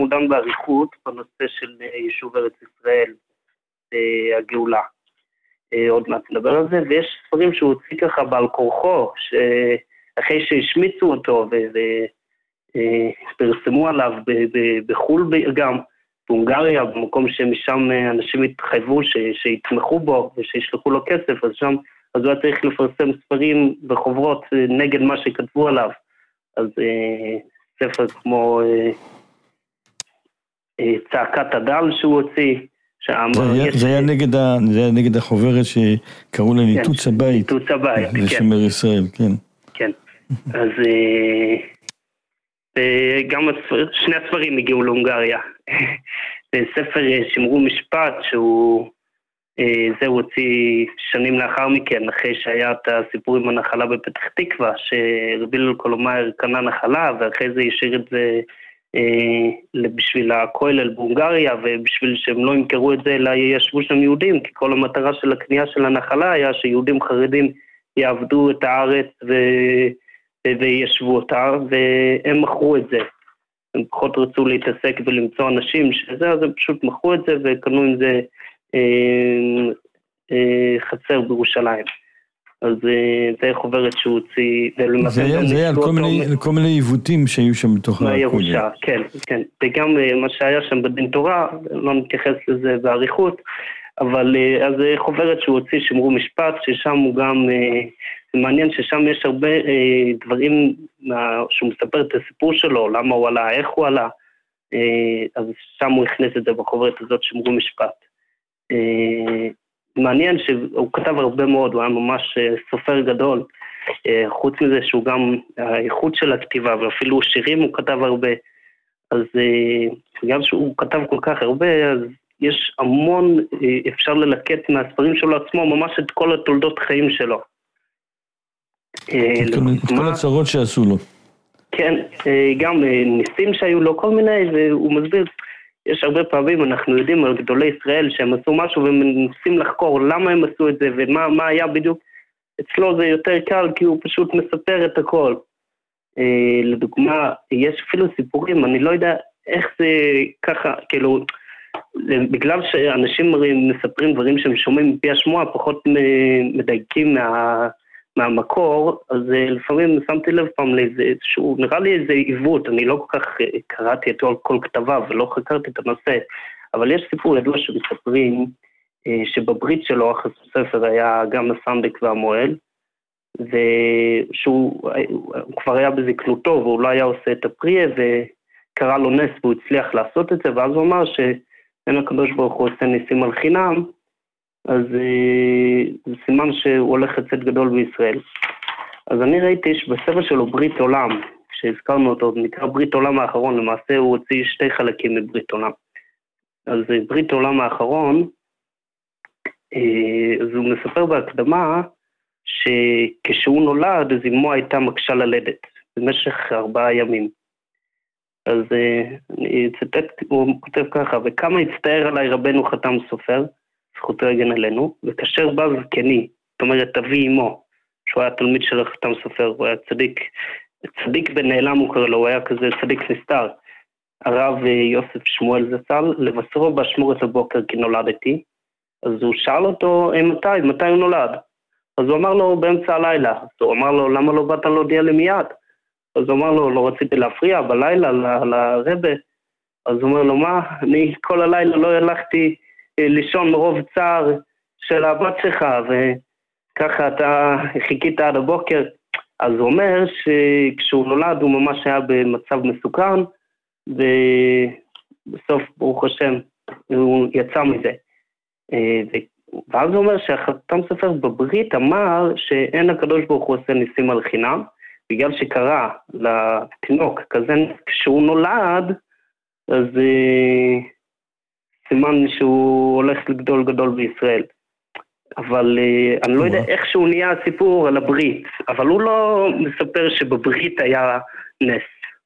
הוא דן בעריכות בנושא של יישוב ארץ ישראל, הגאולה. עוד מעט נדבר על זה, ויש ספרים שהוא הוציא ככה בעל כורחו, שאחרי שהשמיצו אותו ופרסמו עליו בחול גם, בהונגריה, במקום שמשם אנשים התחייבו שיתמכו בו ושישלחו לו כסף, אז הוא היה צריך לפרסם ספרים בחוברות נגד מה שכתבו עליו. אז ספר כמו צעקת הדל שהוא הוציא, זה היה נגד החוברת שקראו לה ניתוץ הבית. ניתוץ הבית, כן. לשמר ישראל, כן. כן, אז גם שני הספרים הגיעו להונגריה. ספר שמרו משפט, זה הוציא שנים לאחר מכן, אחרי שהיה את הסיפור עם הנחלה בפתח תקווה, שרבי הלל קולומאייר קנה נחלה, ואחרי זה השאיר את זה בשביל הכולל בהונגריה, ובשביל שהם לא ימכרו את זה, אלא ישבו שם יהודים, כי כל המטרה של הקנייה של הנחלה היה שיהודים חרדים יעבדו את הארץ וישבו אותה, והם מכרו את זה. הם פחות רצו להתעסק ולמצוא אנשים שזה, אז הם פשוט מכרו את זה וקנו עם זה חצר בירושלים. אז זה חוברת שהוא הוציא, זה היה על כל מיני עיוותים שהיו שם בתוך הירושה, כן, כן. וגם מה שהיה שם בדין תורה, לא נתייחס לזה בעריכות, אבל אז זה חוברת שהוא הוציא שמרו משפט, ששם הוא גם, זה מעניין ששם יש הרבה דברים שהוא מספר את הסיפור שלו, למה הוא עלה, איך הוא עלה, אז שם הוא הכניס את זה בחוברת הזאת שמרו משפט. מעניין שהוא כתב הרבה מאוד, הוא היה ממש סופר גדול, חוץ מזה שהוא גם האיכות של הכתיבה, ואפילו שירים הוא כתב הרבה, אז גם שהוא כתב כל כך הרבה, אז יש המון, אפשר ללקט מהספרים שלו עצמו, ממש את כל התולדות חיים שלו. את כל הצרות שעשו לו. כן, גם ניסים שהיו לו כל מיני, והוא מסביר, יש הרבה פעמים, אנחנו יודעים על גדולי ישראל שהם עשו משהו ומנסים לחקור למה הם עשו את זה ומה היה בדיוק. אצלו זה יותר קל כי הוא פשוט מספר את הכל. לדוגמה, יש אפילו סיפורים, אני לא יודע איך זה ככה, כאילו, בגלל שאנשים מספרים דברים שהם שומעים מפי השמועה, פחות מדייקים מהמקור, אז לפעמים שמתי לב פעם לאיזשהו, נראה לי איזה עיוות, אני לא כל כך קראתי את כל כתביו ולא חקרתי את הנושא, אבל יש סיפור ידוע שמספרים שבברית שלו, אחרי הספר היה גם הסנדק והמועל, ושהוא כבר היה בזקנותו והוא לא היה עושה את הפריה וקרא לו נס והוא הצליח לעשות את זה, ואז הוא אמר שאין הקדוש ברוך הוא עושה ניסים על חינם, אז זה סימן שהוא הולך לצאת גדול בישראל. אז אני ראיתי שבספר שלו ברית עולם, שהזכרנו אותו, נקרא ברית עולם האחרון, למעשה הוא הוציא שתי חלקים מברית עולם. אז ברית עולם האחרון, אז הוא מספר בהקדמה, שכשהוא נולד, אז אמו הייתה מקשה ללדת, במשך 4 ימים. אז אני אצטט, הוא כותב ככה, וכמה הצטער עליי רבנו חתם סופר, זכותו יגן עלינו, וכאשר בא זקני, זאת אומרת, אבי אמו, שהוא היה תלמיד של חתם סופר, הוא היה צדיק בנעלם הוא קורא לו, הוא היה כזה צדיק נסתר, הרב יוסף שמואל זצ"ל, לבשרו באשמורת הבוקר כי נולדתי, אז הוא שאל אותו, מתי הוא נולד? אז הוא אמר לו באמצע הלילה, אז הוא אמר לו, למה לא באת להודיע לי מיד? אז הוא אמר לו, לא רציתי להפריע בלילה לרבא, אז הוא אומר לו, מה? אני כל הלילה לא הלכתי לישון מרוב צער של הבת שלך, וככה אתה חיכית עד הבוקר. אז הוא אומר שכשהוא נולד הוא ממש היה במצב מסוכן, ובסוף ברוך השם הוא יצא מזה. ואז הוא אומר שהחתם סופר בברית אמר שאין הקדוש ברוך הוא עושה ניסים על חינם, בגלל שקרה לתינוק כזה כשהוא נולד, אז סימן שהוא הולך לגדול גדול בישראל. אבל אני לא יודע איך שהוא נהיה הסיפור על הברית, אבל הוא לא מספר שבברית היה נס.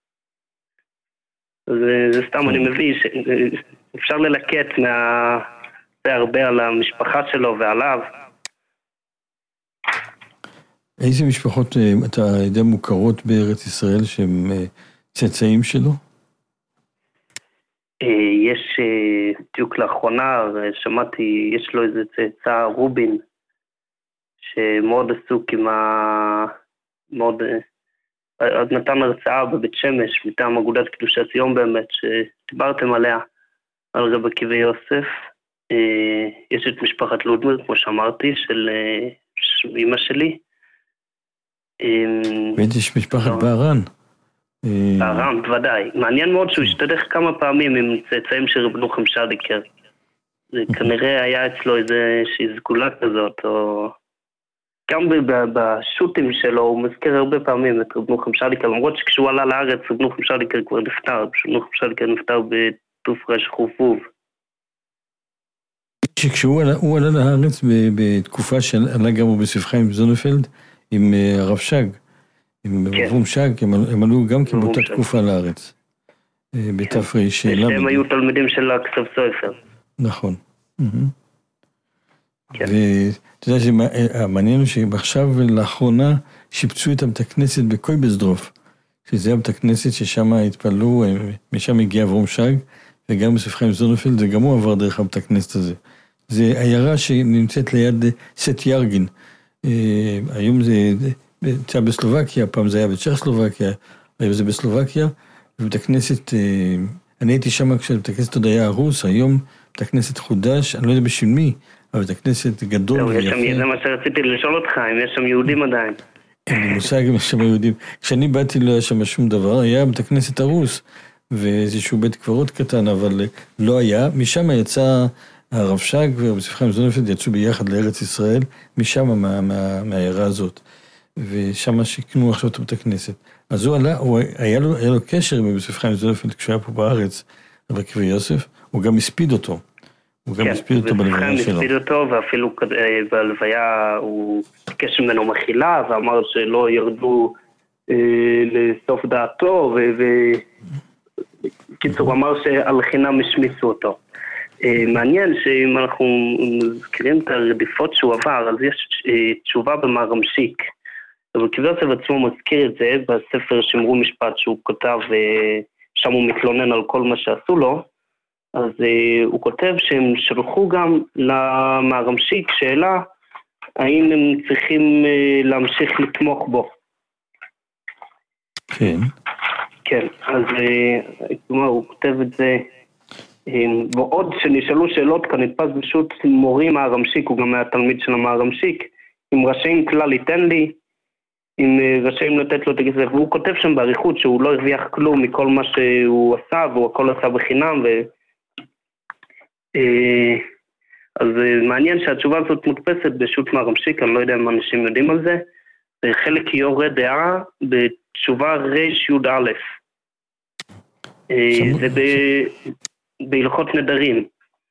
זה סתם אני מביא שאפשר ללקט זה הרבה על המשפחה שלו ועליו. איזה משפחות אתה יודע מוכרות בארץ ישראל שהם צאצאים שלו? יש בדיוק לאחרונה, שמעתי, יש לו איזה צאצא רובין, שמאוד עסוק עם מאוד... אז נתן הרצאה בבית שמש, מטעם אגודת קדושת ציון באמת, שדיברתם עליה, על רבי עקיבא יוסף. יש את משפחת לודמיר, כמו שאמרתי, של אמא שלי. ויש משפחת בהרן. בהרן, בוודאי. מעניין מאוד שהוא השתדך כמה פעמים עם צאצאים של רב נוחם שדיקר. זה כנראה היה אצלו איזושהי סגולה כזאת, או... גם בשוטים שלו הוא מזכיר הרבה פעמים את רב נוחם שדיקר, למרות שכשהוא עלה לארץ רב נוחם שדיקר כבר נפטר, רב נוחם שדיקר נפטר בתופרש חופוב. כשהוא עלה לארץ בתקופה שעלה גם הוא בספר חיים זונפלד עם הרב שג, עם רבום שג, הם עלו גם כן באותה תקופה לארץ, בתפרי שאלה. הם היו תלמידים של הכסף סופר. נכון. ואתה יודע שהמעניין הוא שעכשיו לאחרונה שיפצו את בית הכנסת בקויבסדרוף, שזה היה בית הכנסת ששם התפללו, משם הגיע אברום שג, וגם בספר חיים זונפלד, וגם הוא עבר דרך בית הכנסת הזה. זה עיירה שנמצאת ליד סט ירגין. היום זה נמצא בסלובקיה, פעם זה היה בצ'כוסלובקיה, היום זה בסלובקיה, ובית הכנסת, אני הייתי שם כשבית הכנסת עוד היה הרוס, היום בית הכנסת חודש, אני לא יודע בשביל מי, אבל בית הכנסת גדול ויפה. זה מה שרציתי לשאול אותך, אם יש שם יהודים עדיין. אין לי מושג אם יש שם יהודים. כשאני באתי לא היה שם שום דבר, היה בית הכנסת הרוס, ואיזשהו בית קברות קטן, אבל לא היה. משם יצא הרב שג ובספר חיים זונפלד יצאו ביחד לארץ ישראל, משם מהעיירה הזאת. ושם שיקנו עכשיו את בית הכנסת. אז הוא עלה, היה לו קשר בספר חיים זונפלד כשהוא היה פה בארץ, רבי עקיבא יוסף, הוא גם הספיד אותו. הוא גם הספיד אותו בלוויה שלו. הספיד אותו, ואפילו בלוויה הוא ביקש ממנו מחילה, ואמר שלא ירדו לסוף דעתו, וקיצור אמר שעל חינם השמיסו אותו. מעניין שאם אנחנו מזכירים את הרדיפות שהוא עבר, אז יש תשובה במהרמשיק. אבל עקיבא יוסף עצמו מזכיר את זה בספר שמרו משפט שהוא כותב, שם הוא מתלונן על כל מה שעשו לו, אז הוא כותב שהם שלחו גם למהרמשיק שאלה, האם הם צריכים להמשיך לתמוך בו. כן. כן, אז הוא כותב את זה, ועוד שנשאלו שאלות כאן, נתפס פשוט מורי מהרמשיק, הוא גם היה תלמיד של המהרמשיק, אם רשאים כלל ייתן לי, אם רשאים לתת לו את הכסף, והוא כותב שם בעריכות שהוא לא הרוויח כלום מכל מה שהוא עשה, והוא הכל עשה בחינם, אז מעניין שהתשובה הזאת מודפסת בשו"ת מהרמשיק, אני לא יודע אם אנשים יודעים על זה, וחלק יורה דעה בתשובה רי"א, זה בהלכות נדרים,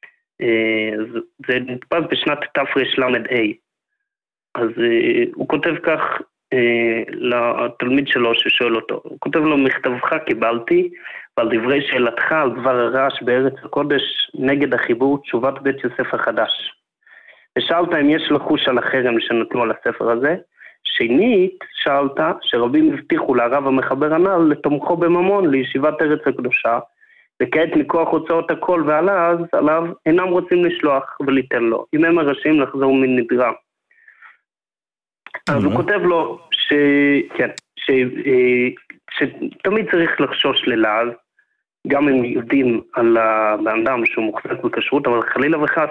זה נתפס בשנת תרל"ה, אז הוא כותב כך לתלמיד שלו ששואל אותו, הוא כותב לו, מכתבך קיבלתי, ועל דברי שאלתך על דבר הרעש בארץ הקודש נגד החיבור תשובת בית יוסף החדש. ושאלת אם יש לחוש על החרם שנתנו על הספר הזה, שנית שאלת שרבים הבטיחו לרב המחבר הנ"ל לתומכו בממון לישיבת ארץ הקדושה, וכעת מכוח הוצאות הכל ועליו אינם רוצים לשלוח וליתן לו, אם הם הרשאים לחזור מנדרה. אז הוא כותב לו שתמיד צריך לחשוש ללעז, גם אם יודעים על האדם שהוא מוחזק בכשרות, אבל חלילה וחס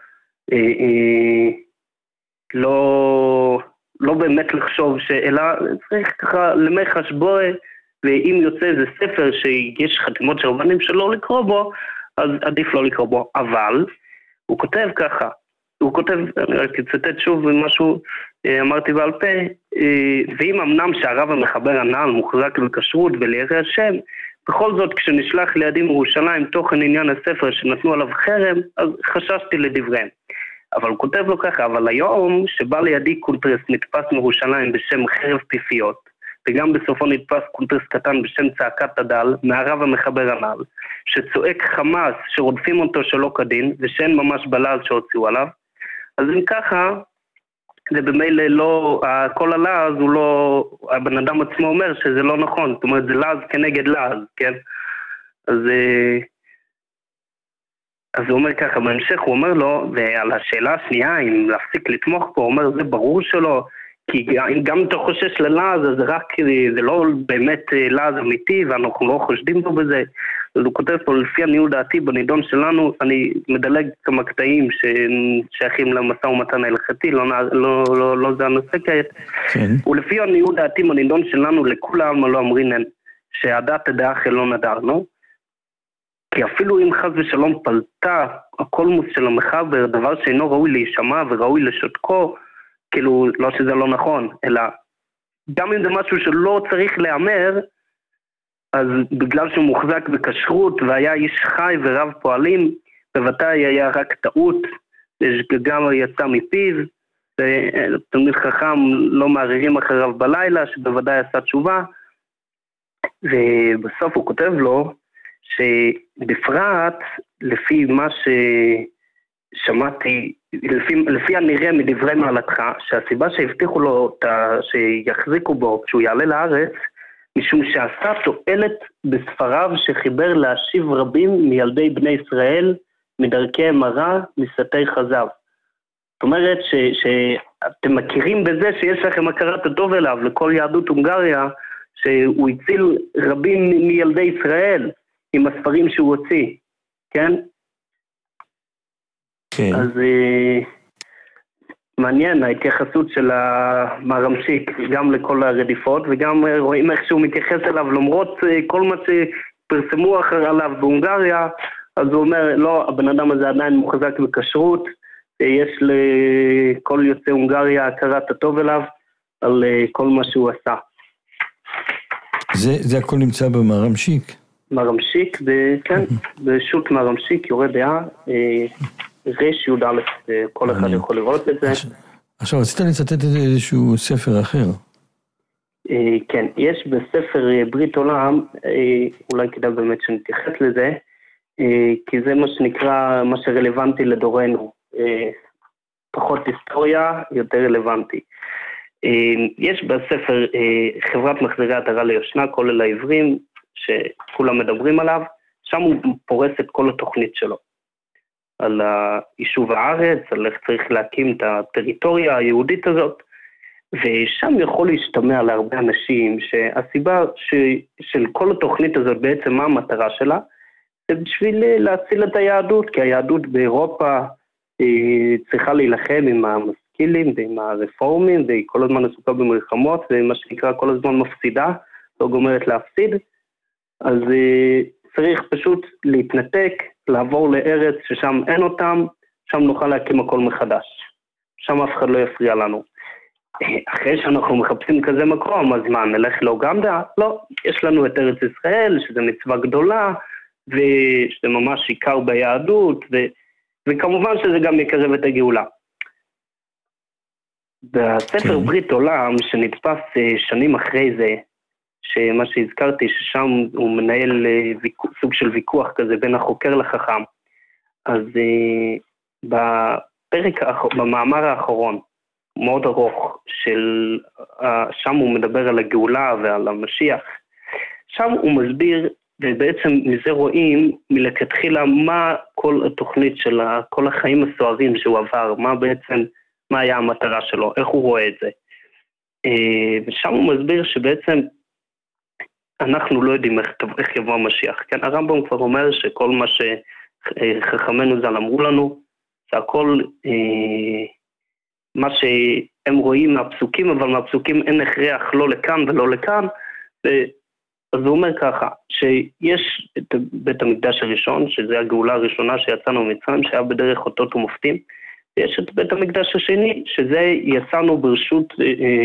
לא באמת לחשוב, אלא צריך ככה למי חשבוה, ואם יוצא איזה ספר שיש חתימות של רבנים שלא לקרוא בו, אז עדיף לא לקרוא בו. אבל הוא כותב ככה, הוא כותב, אני רק אצטט שוב משהו, אמרתי בעל פה, ואם אמנם שהרב המחבר הנ"ל מוחזק בכשרות ולירא השם, בכל זאת כשנשלח לידי מירושלים תוכן עניין הספר שנתנו עליו חרם, אז חששתי לדבריהם. אבל הוא כותב לו ככה, אבל היום שבא לידי קונטרס נתפס מירושלים בשם חרב פיפיות, וגם בסופו נתפס קונטרס קטן בשם צעקת הדל, מהרב המחבר הנ"ל, שצועק חמאס שרודפים אותו שלא כדין, ושאין ממש בלעז שהוציאו עליו, אז אם ככה, זה במילא לא, כל הלעז הוא לא, הבן אדם עצמו אומר שזה לא נכון, זאת אומרת זה לעז כנגד לעז, כן? אז אז הוא אומר ככה, בהמשך הוא אומר לו, ועל השאלה השנייה, אם להפסיק לתמוך פה, הוא אומר, זה ברור שלא, כי גם אם אתה חושש ללעז, זה לא באמת לעז אמיתי, ואנחנו לא חושדים בו בזה. אז הוא כותב פה, לפי הניהול דעתי בנידון שלנו, אני מדלג כמה קטעים ששייכים למשא ומתן ההלכתי, לא זה הנושא כעת. ולפי הניהול דעתי בנידון שלנו, לכולם לא אמרינן, שהדת הדעה אחרי לא נדרנו, כי אפילו אם חס ושלום פלטה הקולמוס של המחבר, דבר שאינו ראוי להישמע וראוי לשותקו, כאילו, לא שזה לא נכון, אלא גם אם זה משהו שלא צריך לאמר, אז בגלל שהוא מוחזק בכשרות והיה איש חי ורב פועלים, בוודאי היה רק טעות, שגם יצא מפיו, תלמיד חכם לא מערערים אחריו בלילה, שבוודאי עשה תשובה, ובסוף הוא כותב לו, שבפרט לפי מה ששמעתי, לפי הנראה מדברי מעלתך, שהסיבה שהבטיחו לו שיחזיקו בו כשהוא יעלה לארץ, משום שעשה תועלת בספריו שחיבר להשיב רבים מילדי בני ישראל מדרכי אמרה מסתי חזב. זאת אומרת שאתם מכירים בזה שיש לכם הכרת הטוב אליו לכל יהדות הונגריה, שהוא הציל רבים מילדי ישראל עם הספרים שהוא הוציא, כן? כן. אז מעניין ההתייחסות של המרמשיק גם לכל הרדיפות, וגם רואים איך שהוא מתייחס אליו, למרות כל מה שפרסמו אחר עליו בהונגריה, אז הוא אומר, לא, הבן אדם הזה עדיין מוחזק בכשרות, יש לכל יוצא הונגריה הכרת הטוב אליו, על כל מה שהוא עשה. זה הכל נמצא במרמשיק? מרמשיק, כן, בשו"ת מרמשיק, יורה דעה, רש י"א, כל אחד יכול לראות את זה. עכשיו, רצית לצטט איזשהו ספר אחר? כן, יש בספר ברית עולם, אולי כדאי באמת שנתייחס לזה, כי זה מה שנקרא, מה שרלוונטי לדורנו. פחות היסטוריה, יותר רלוונטי. יש בספר חברת מחזירי עטרה ליושנה, כולל העברים, שכולם מדברים עליו, שם הוא פורס את כל התוכנית שלו. על יישוב הארץ, על איך צריך להקים את הטריטוריה היהודית הזאת, ושם יכול להשתמע להרבה אנשים שהסיבה של כל התוכנית הזאת בעצם מה המטרה שלה, זה בשביל להציל את היהדות, כי היהדות באירופה צריכה להילחם עם המשכילים ועם הרפורמים, והיא כל הזמן עסוקה במלחמות, ומה שנקרא כל הזמן מפסידה, לא גומרת להפסיד, אז צריך פשוט להתנתק, לעבור לארץ ששם אין אותם, שם נוכל להקים הכל מחדש. שם אף אחד לא יפריע לנו. אחרי שאנחנו מחפשים כזה מקום, אז מה, נלך לאוגנדה? לא, יש לנו את ארץ ישראל, שזה מצווה גדולה, ושזה ממש עיקר ביהדות, וכמובן שזה גם יקרב את הגאולה. בספר ברית עולם, שנתפס שנים אחרי זה, שמה שהזכרתי, ששם הוא מנהל סוג של ויכוח כזה בין החוקר לחכם, אז במאמר האחרון, מאוד ארוך, שם הוא מדבר על הגאולה ועל המשיח, שם הוא מסביר, ובעצם מזה רואים מלכתחילה מה כל התוכנית של כל החיים הסוערים שהוא עבר, מה היה המטרה שלו, איך הוא רואה את זה. ושם הוא מסביר שבעצם אנחנו לא יודעים איך יבוא המשיח. כן, הרמב"ם כבר אומר שכל מה שחכמינו ז"ל אמרו לנו, שהכל מה שהם רואים מהפסוקים, אבל מהפסוקים אין הכרח לא לכאן ולא לכאן, אז הוא אומר ככה, שיש את בית המקדש הראשון, שזה הגאולה הראשונה שיצאנו ממצרים, שהיה בדרך אותות ומופתים, ויש את בית המקדש השני, שזה יצאנו ברשות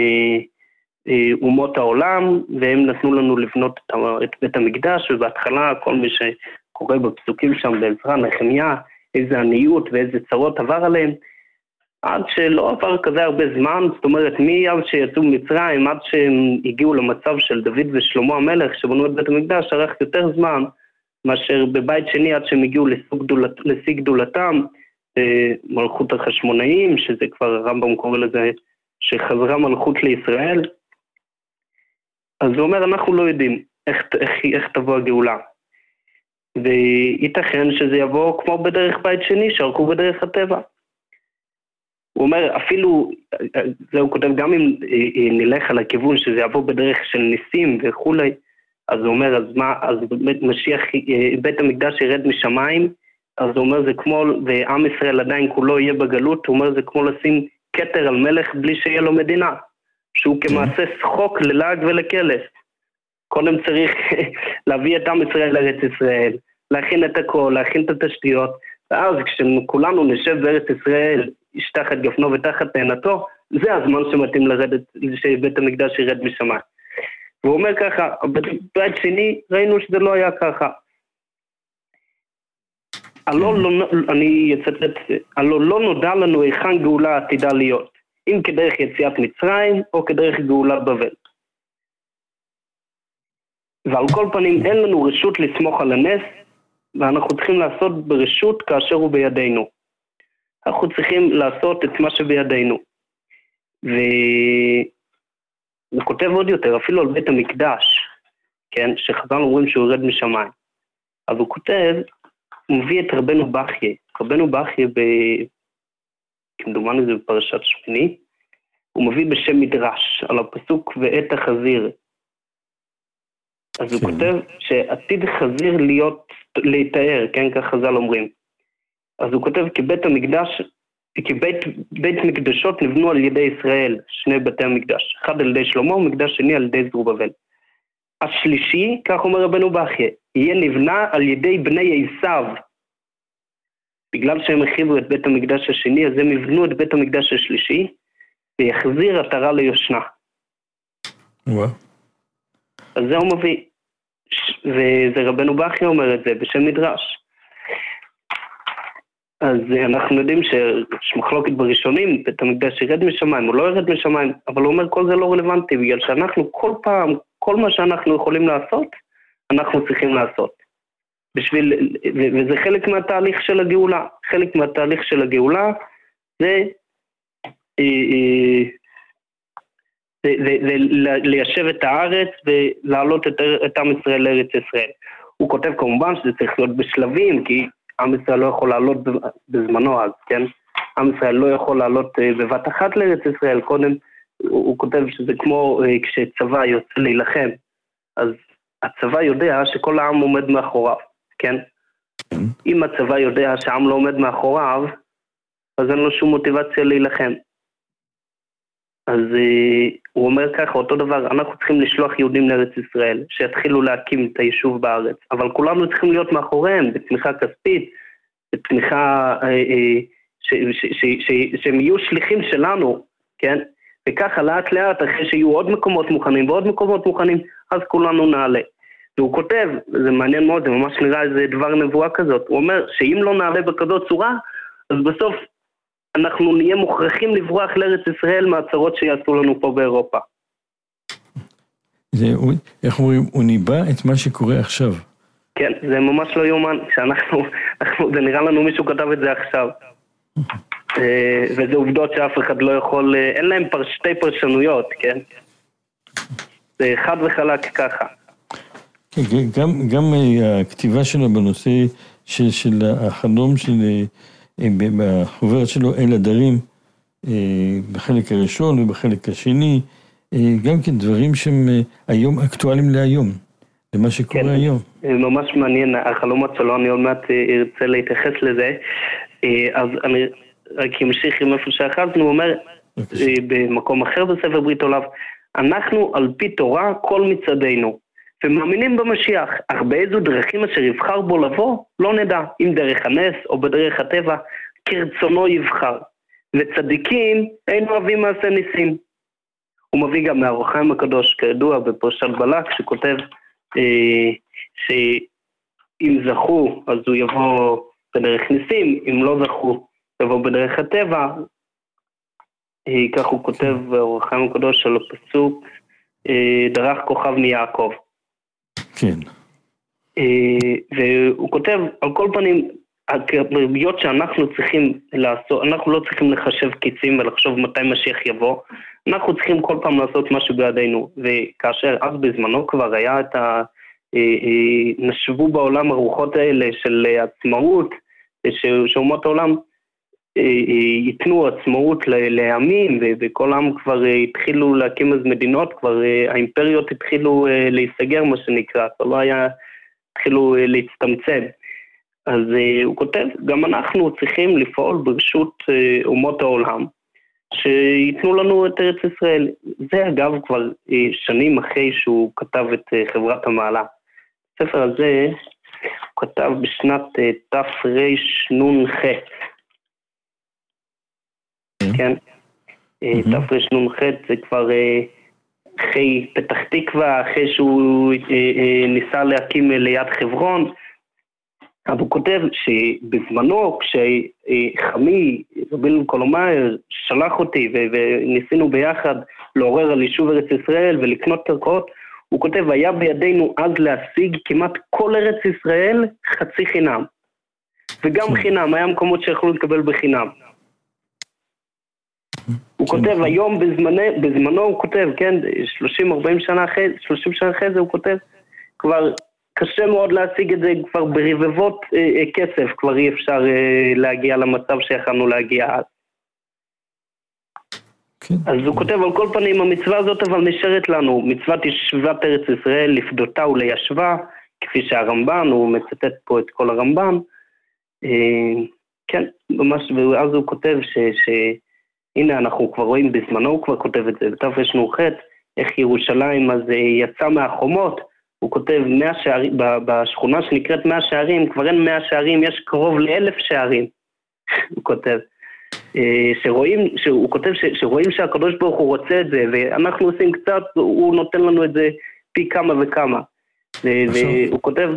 אומות העולם, והם נתנו לנו לבנות את בית המקדש, ובהתחלה כל מי שקורא בפסוקים שם בעזרא, נחמיה, איזה עניות ואיזה צרות עבר עליהם, עד שלא עבר כזה הרבה זמן, זאת אומרת מאז שיצאו ממצרים, עד שהם הגיעו למצב של דוד ושלמה המלך, שבנו את בית המקדש, ארך יותר זמן, מאשר בבית שני עד שהם הגיעו לשיא גדולתם, מלכות החשמונאים, שזה כבר הרמב"ם קורא לזה, שחזרה מלכות לישראל. אז הוא אומר, אנחנו לא יודעים איך תבוא הגאולה. וייתכן שזה יבוא כמו בדרך בית שני, שערכו בדרך הטבע. הוא אומר, אפילו, זה הוא כותב, גם אם נלך על הכיוון שזה יבוא בדרך של ניסים וכולי, אז הוא אומר, אז מה, אז משיח, בית המקדש ירד משמיים, אז הוא אומר, זה כמו, ועם ישראל עדיין כולו יהיה בגלות, הוא אומר, זה כמו לשים כתר על מלך בלי שיהיה לו מדינה, שהוא כמעשה שחוק ללעג ולכלס. קודם צריך להביא את עם ישראל לארץ ישראל, להכין את הכל, להכין את התשתיות, ואז כשכולנו נשב בארץ ישראל, ישתח את גפנו ותחת תאנתו, זה הזמן שמתאים לרדת, שבית המקדש ירד משמיים. והוא אומר ככה, בבית שני ראינו שזה לא היה ככה. אני אצטט, הלא לא נודע לנו היכן גאולה עתידה להיות, אם כדרך יציאת מצרים או כדרך גאולת בבל. ועל כל פנים אין לנו רשות לסמוך על הנס, ואנחנו צריכים לעשות ברשות כאשר הוא בידינו. אנחנו צריכים לעשות את מה שבידינו. והוא כותב עוד יותר, אפילו על בית המקדש, כן, שחז"ל אומרים שהוא ירד משמיים. אז הוא כותב, הוא מביא את רבנו בכיה. רבנו בכיה, כמדומני זה בפרשת שמיני, הוא מביא בשם מדרש, על הפסוק ואת החזיר. אז הוא כותב שעתיד חזיר להתאר, כן, כך חז"ל אומרים. אז הוא כותב כבית המקדש, בית מקדשות נבנו על ידי ישראל, שני בתי המקדש, אחד על ידי שלמה ומקדש שני על ידי זרובבל. השלישי, כך אומר רבנו בכיה, יהיה נבנה על ידי בני עשיו. בגלל שהם החריבו את בית המקדש השני, אז הם יבנו את בית המקדש השלישי, ויחזיר עטרה ליושנה. אז זה הוא מביא, וזה רבנו בכיה אומר את זה בשם מדרש. אז אנחנו יודעים שיש מחלוקת בראשונים, בית המקדש ירד משמיים, או לא ירד משמיים, אבל הוא אומר כל זה לא רלוונטי, בגלל שאנחנו כל פעם, כל מה שאנחנו יכולים לעשות, אנחנו צריכים לעשות. וזה חלק מהתהליך של הגאולה. חלק מהתהליך של הגאולה זה ליישב את הארץ ולהעלות את עם ישראל לארץ ישראל. הוא כותב כמובן שזה צריך להיות בשלבים, כי עם ישראל לא יכול לעלות בזמנו אז, כן? עם ישראל לא יכול לעלות בבת אחת לארץ ישראל. קודם הוא כותב שזה כמו כשצבא יוצא להילחם, אז הצבא יודע שכל העם עומד מאחוריו, כן? אם הצבא יודע שהעם לא עומד מאחוריו, אז אין לו שום מוטיבציה להילחם. אז הוא אומר ככה, אותו דבר, אנחנו צריכים לשלוח יהודים לארץ ישראל, שיתחילו להקים את היישוב בארץ, אבל כולנו צריכים להיות מאחוריהם, בתמיכה כספית, בתמיכה שהם יהיו שליחים שלנו, כן? וככה לאט לאט, אחרי שיהיו עוד מקומות מוכנים ועוד מקומות מוכנים, אז כולנו נעלה. והוא כותב, זה מעניין מאוד, זה ממש נראה איזה דבר נבואה כזאת, הוא אומר שאם לא נעלה בכזאת צורה, אז בסוף אנחנו נהיה מוכרחים לברוח לארץ ישראל מהצרות שיעשו לנו פה באירופה. איך אומרים, הוא ניבא את מה שקורה עכשיו. כן, זה ממש לא יומן, זה נראה לנו מישהו כתב את זה עכשיו. וזה עובדות שאף אחד לא יכול, אין להם שתי פרשנויות, כן? זה חד וחלק ככה. גם הכתיבה שלו בנושא של החלום בחוברת שלו אל הדרים, בחלק הראשון ובחלק השני, גם כן דברים שהם היום אקטואליים להיום, למה שקורה כן, היום. ממש מעניין, החלומות שלו, אני עוד מעט ארצה להתייחס לזה, אז אני רק אמשיך עם איפה שאחזנו, הוא אומר, במקום אחר בספר ברית עולב, אנחנו על פי תורה כל מצעדינו, ומאמינים במשיח, אך באיזו דרכים אשר יבחר בו לבוא, לא נדע, אם דרך הנס או בדרך הטבע, כרצונו יבחר. וצדיקים אין אוהבים מעשה ניסים. הוא מביא גם מהאור החיים הקדוש, כידוע בפרשת בלק, שכותב שאם זכו, אז הוא יבוא בדרך ניסים, אם לא זכו, יבוא בדרך הטבע. כך הוא כותב באור החיים הקדוש על הפסוק, דרך כוכב מיעקב. כן. והוא כותב, על כל פנים, הקריאות שאנחנו צריכים לעשות, אנחנו לא צריכים לחשב קיצים ולחשוב מתי משיח יבוא, אנחנו צריכים כל פעם לעשות משהו בידינו, וכאשר אז בזמנו כבר היה נשבו בעולם הרוחות האלה של עצמאות, שאומות העולם ייתנו עצמאות לעמים, וכל עם כבר התחילו להקים אז מדינות, כבר האימפריות התחילו להיסגר, מה שנקרא, כבר לא היה, התחילו להצטמצם. אז הוא כותב, גם אנחנו צריכים לפעול ברשות אומות העולם, שיתנו לנו את ארץ ישראל. זה אגב כבר שנים אחרי שהוא כתב את חברת המעלה. הספר הזה הוא כתב בשנת תרנ"ח. כן, תרנ"ח זה כבר אחרי פתח תקווה, אחרי שהוא ניסה להקים ליד חברון. אבל הוא כותב שבזמנו, כשחמי, רבי קולומאייר, שלח אותי וניסינו ביחד לעורר על יישוב ארץ ישראל ולקנות קרקעות, הוא כותב, היה בידינו אז להשיג כמעט כל ארץ ישראל חצי חינם. וגם חינם, היה מקומות שיכולו לקבל בחינם. הוא כותב, היום בזמנו הוא כותב, כן, 30-40 שנה אחרי, 30 שנה אחרי זה הוא כותב, כבר קשה מאוד להשיג את זה, כבר ברבבות כסף, כבר אי אפשר להגיע למצב שיכלנו להגיע אז. אז הוא כותב, על כל פנים, המצווה הזאת אבל נשארת לנו, מצוות ישיבת ארץ ישראל, לפדותה וליישבה, כפי שהרמב"ן, הוא מצטט פה את כל הרמב"ן, כן, ממש, ואז הוא כותב הנה אנחנו כבר רואים, בזמנו הוא כבר כותב את זה, בתרנ"ח, איך ירושלים אז יצא מהחומות, הוא כותב 100 שערים, בשכונה שנקראת 100 שערים, כבר אין 100 שערים, יש קרוב ל1,000 שערים, הוא כותב. הוא כותב שרואים שהקדוש ברוך הוא רוצה את זה, ואנחנו עושים קצת, הוא נותן לנו את זה פי כמה וכמה. והוא כותב,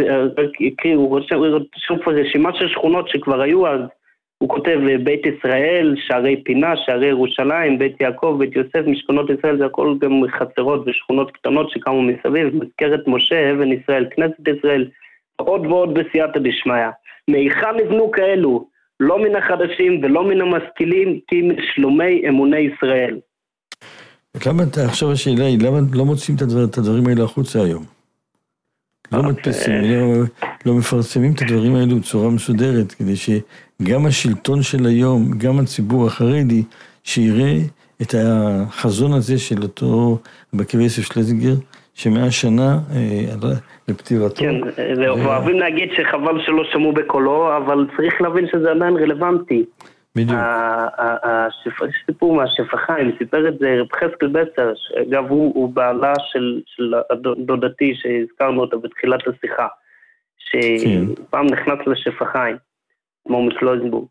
הוא רשום כבר רשימה של שכונות שכבר היו אז, הוא כותב בית ישראל, שערי פינה, שערי ירושלים, בית יעקב, בית יוסף, משכונות ישראל, זה הכל גם חצרות ושכונות קטנות שקמו מסביב, מזכרת משה, אבן ישראל, כנסת ישראל, עוד ועוד בסייעתא דשמיא. מהיכן נבנו כאלו, לא מן החדשים ולא מן המשכילים, כי משלומי אמוני ישראל. למה עכשיו השאלה היא, למה לא מוצאים את הדברים האלה החוצה היום? לא מדפסים, לא מפרסמים את הדברים האלו בצורה מסודרת, כדי שגם השלטון של היום, גם הציבור החרדי, שיראה את החזון הזה של אותו בקר יוסף שלזינגר, ש100 שנה לפטירתו. כן, ואוהבים להגיד שחבל שלא שמעו בקולו, אבל צריך להבין שזה עדיין רלוונטי. בדיוק. סיפור מהשפע חיים, סיפר את זה רב חזקאל בסר, אגב הוא בעלה של דודתי שהזכרנו אותה בתחילת השיחה, שפעם נכנס לשפע חיים, כמו מקלויזנבורג,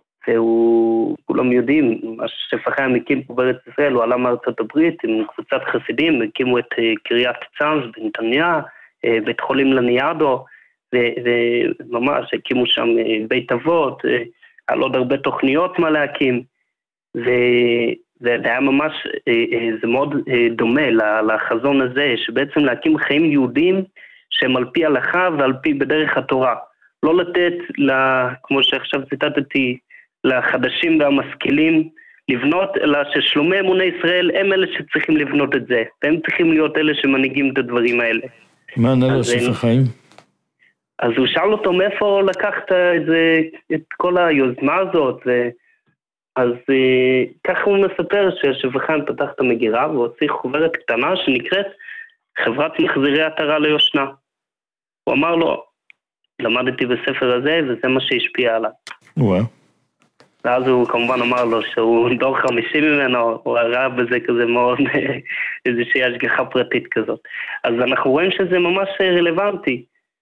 וכולם יודעים, השפע חיים הקים פה בארץ ישראל, הוא עלה מארצות הברית עם קבוצת חסידים, הקימו את קריית צאנז בנתניה, בית חולים לניאדו, וממש הקימו שם בית אבות, על עוד הרבה תוכניות מה להקים, וזה היה ממש, זה מאוד דומה לחזון הזה, שבעצם להקים חיים יהודים שהם על פי הלכה ועל פי בדרך התורה. לא לתת, כמו שעכשיו ציטטתי, לחדשים והמשכילים לבנות, אלא ששלומי אמוני ישראל הם אלה שצריכים לבנות את זה, והם צריכים להיות אלה שמנהיגים את הדברים האלה. מה ענה לו שפע חיים? אז הוא שאל אותו מאיפה לקחת את כל היוזמה הזאת, אז ככה הוא מספר שהשפע חיים פתח את המגירה והוציא חוברת קטנה שנקראת חברת מחזירי עטרה ליושנה. הוא אמר לו, למדתי בספר הזה וזה מה שהשפיע עליו. וואו. ואז הוא כמובן אמר לו שהוא דור 50 ממנו, הוא ראה בזה כזה מאוד איזושהי השגחה פרטית כזאת. אז אנחנו רואים שזה ממש רלוונטי.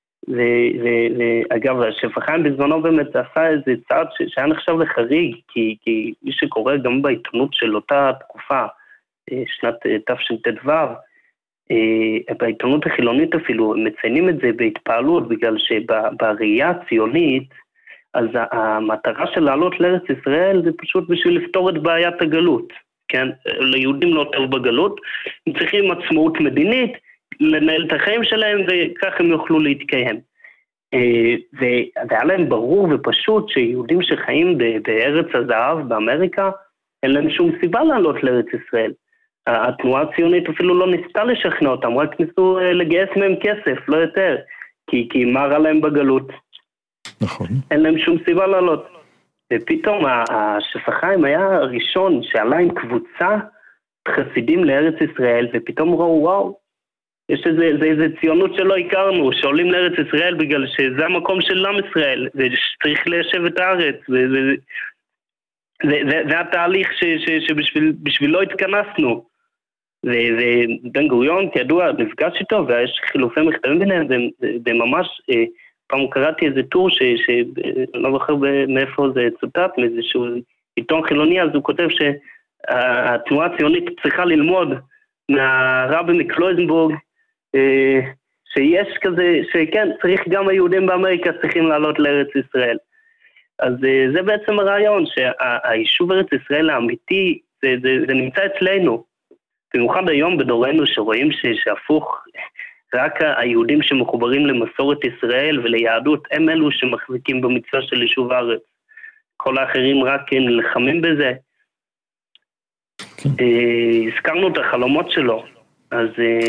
ואגב, השפע חיים בזמנו באמת עשה איזה צעד שהיה נחשב לחריג, כי מי שקורא גם בעיתונות של אותה תקופה, שנת תשט"ו, בעיתונות החילונית אפילו, מציינים את זה בהתפעלות, בגלל שבראייה הציונית, אז המטרה של לעלות לארץ ישראל זה פשוט בשביל לפתור את בעיית הגלות, כן? ליהודים לא טוב בגלות, הם צריכים עצמאות מדינית, לנהל את החיים שלהם וכך הם יוכלו להתקיים. והיה להם ברור ופשוט שיהודים שחיים בארץ הזהב באמריקה, אין להם שום סיבה לעלות לארץ ישראל. התנועה הציונית אפילו לא ניסתה לשכנע אותם, רק ניסו לגייס מהם כסף, לא יותר, כי מה רע להם בגלות? נכון. אין להם שום סיבה לעלות. ופתאום השפע חיים היה הראשון שעלה עם קבוצה חסידים לארץ ישראל, ופתאום ראו, וואו, יש איזה ציונות שלא הכרנו, שעולים לארץ ישראל בגלל שזה המקום של עם ישראל, ושצריך ליישב את הארץ, זה התהליך שבשבילו התכנסנו. ובן גוריון, כידוע, נפגש איתו, ויש חילופי מכתבים ביניהם, וממש, פעם קראתי איזה טור, שלא זוכר מאיפה זה צוטט, מאיזשהו עיתון חילוני, אז הוא כותב שהתנועה הציונית צריכה ללמוד מהרבי מקלויזנבורג, שיש כזה, שכן, צריך גם היהודים באמריקה צריכים לעלות לארץ ישראל. אז זה בעצם הרעיון, שהיישוב ארץ ישראל האמיתי, זה נמצא אצלנו. במיוחד היום בדורנו שרואים שהפוך, רק היהודים שמחוברים למסורת ישראל וליהדות, הם אלו שמחזיקים במצווה של יישוב הארץ. כל האחרים רק נלחמים בזה. הזכרנו את החלומות שלו, אז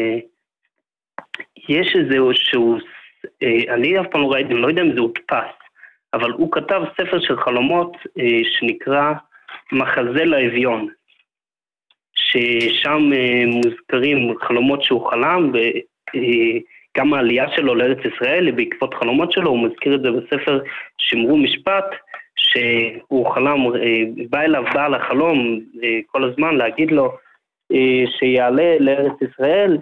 יש איזשהו, אני אף פעם לא ראיתי, לא יודע אם זה הודפס, אבל הוא כתב ספר של חלומות שנקרא מחזה לאביון, ששם מוזכרים חלומות שהוא חלם, וגם העלייה שלו לארץ ישראל, בעקבות חלומות שלו, הוא מזכיר את זה בספר שמרו משפט, שהוא חלם, בא אליו בעל החלום כל הזמן להגיד לו שיעלה לארץ ישראל,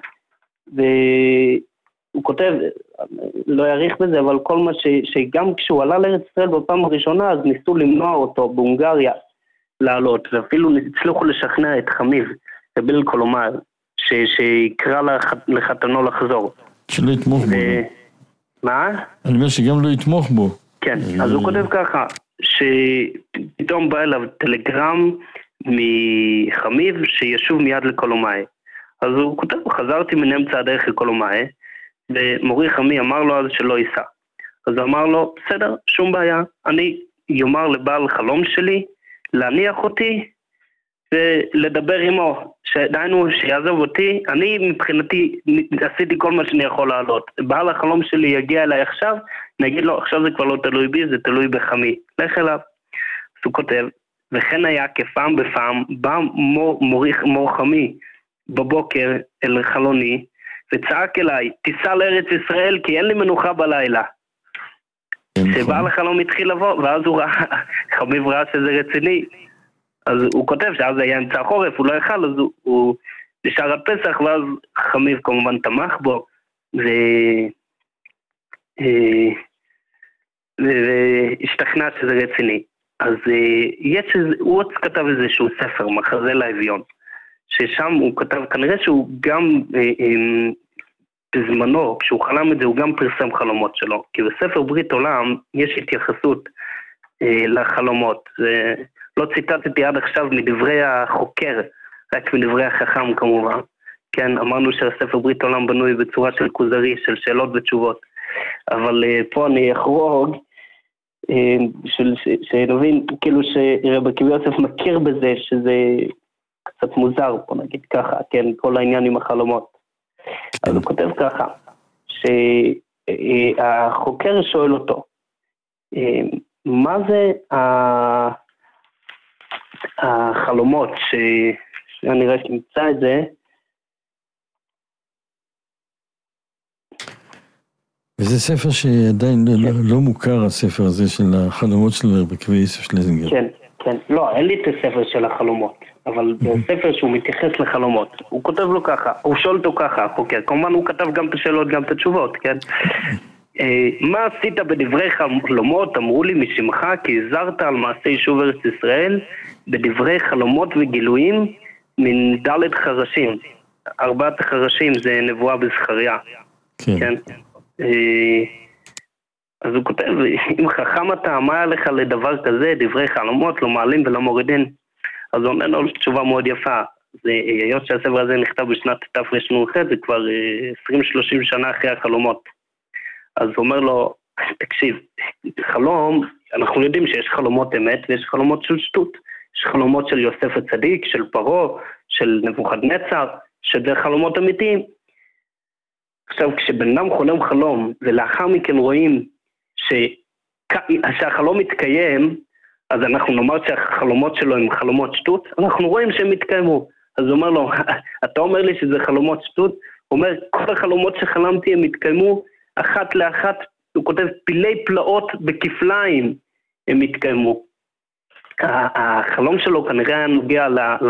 והוא כותב, לא יאריך בזה, אבל כל מה שגם כשהוא עלה לארץ ישראל בפעם הראשונה, אז ניסו למנוע אותו בהונגריה לעלות, ואפילו הצליחו לשכנע את חמיב, בבל קולומר, שיקרא לחתנו לחזור. שלא יתמוך בו. מה? אני אומר שגם לא יתמוך בו. כן, אז הוא כותב ככה, שפתאום בא אליו טלגרם מחמיב שישוב מיד לקולומאי. אז הוא כותב, חזרתי מן אמצע הדרך לקולומאי, ומורי חמי אמר לו אז שלא ייסע. אז הוא אמר לו, בסדר, שום בעיה, אני יאמר לבעל חלום שלי, להניח אותי ולדבר עמו, שדיינו שיעזוב אותי, אני מבחינתי עשיתי כל מה שאני יכול לעלות. בעל החלום שלי יגיע אליי עכשיו, נגיד לו, עכשיו זה כבר לא תלוי בי, זה תלוי בחמי. לך אליו. אז הוא כותב, וכן היה כפעם בפעם, בא מור חמי בבוקר אל חלוני, וצעק אליי, תיסע לארץ ישראל כי אין לי מנוחה בלילה. שבעל החלום התחיל לבוא, ואז הוא ראה, חמיב ראה שזה רציני, אז הוא כותב שאז היה אמצע החורף, הוא לא יכל, אז הוא נשאר עד פסח, ואז חמיב כמובן תמך בו, והשתכנע שזה רציני. אז הוא עוד כתב איזשהו ספר, מחזה לאביון, ששם הוא כתב, כנראה שהוא גם בזמנו, כשהוא חלם את זה, הוא גם פרסם חלומות שלו, כי בספר ברית עולם יש התייחסות לחלומות. לא ציטטתי עד עכשיו מדברי החוקר, רק מדברי החכם כמובן. כן, אמרנו שהספר ברית עולם בנוי בצורה של כוזרי, של שאלות ותשובות. אבל פה אני אחרוג, שנבין, כאילו שרבי יוסף מכיר בזה, שזה קצת מוזר פה, נגיד ככה, כן, כל העניין עם החלומות. אז הוא כותב ככה, שהחוקר שואל אותו, מה זה החלומות, שאני רק אמצא את זה, וזה ספר שעדיין לא מוכר, הספר הזה של החלומות של רבי יוסף שלזינגר. כן, כן, לא, אין לי את הספר של החלומות, אבל בספר שהוא מתייחס לחלומות, הוא כותב לו ככה, הוא שואל אותו ככה, החוקר, כמובן הוא כתב גם את השאלות, גם את התשובות, כן? מה עשית בדברי חלומות? אמרו לי משמך כי הזרת על מעשה יישוב ארץ ישראל בדברי חלומות וגילויים מן ד' חרשים. 4 חרשים זה נבואה בזכריה. כן. אז הוא כותב, אם חכם אתה, מה עליך לדבר כזה, דברי חלומות, לא מעלים ולא מורידים? אז הוא אומר לו תשובה מאוד יפה. היות שהספר הזה נכתב בשנת תרנ"ח, זה כבר 20-30 שנה אחרי החלומות. אז הוא אומר לו, תקשיב, חלום, אנחנו יודעים שיש חלומות אמת ויש חלומות של שטות. יש יש חלומות של יוסף הצדיק, של פרעה, של נבוכדנצר, שזה חלומות אמיתיים. עכשיו, כשבן אדם חולם חלום, ולאחר מכן רואים שהחלום מתקיים, אז אנחנו נאמר שהחלומות שלו הם חלומות שטות, אנחנו רואים שהם מתקיימו. אז הוא אומר לו, אתה אומר לי שזה חלומות שטות? הוא אומר, כל החלומות שחלמתי הם התקיימו, אחת לאחת, הוא כותב פילי פלאות בכפליים הם התקיימו. החלום שלו כנראה היה נוגע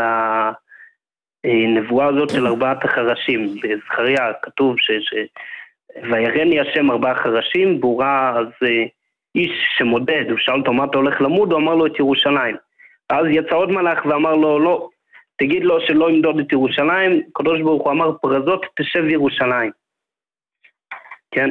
לנבואה הזאת של 4 החרשים. בזכריה כתוב ויראני השם 4 חרשים, והוא ראה אז איש שמודד, הוא שאל אותו מה אתה הולך למוד, הוא אמר לו את ירושלים. אז יצא עוד מלאך ואמר לו, לא, תגיד לו שלא ימדוד את ירושלים, הקדוש ברוך הוא אמר פרזות תשב ירושלים. כן?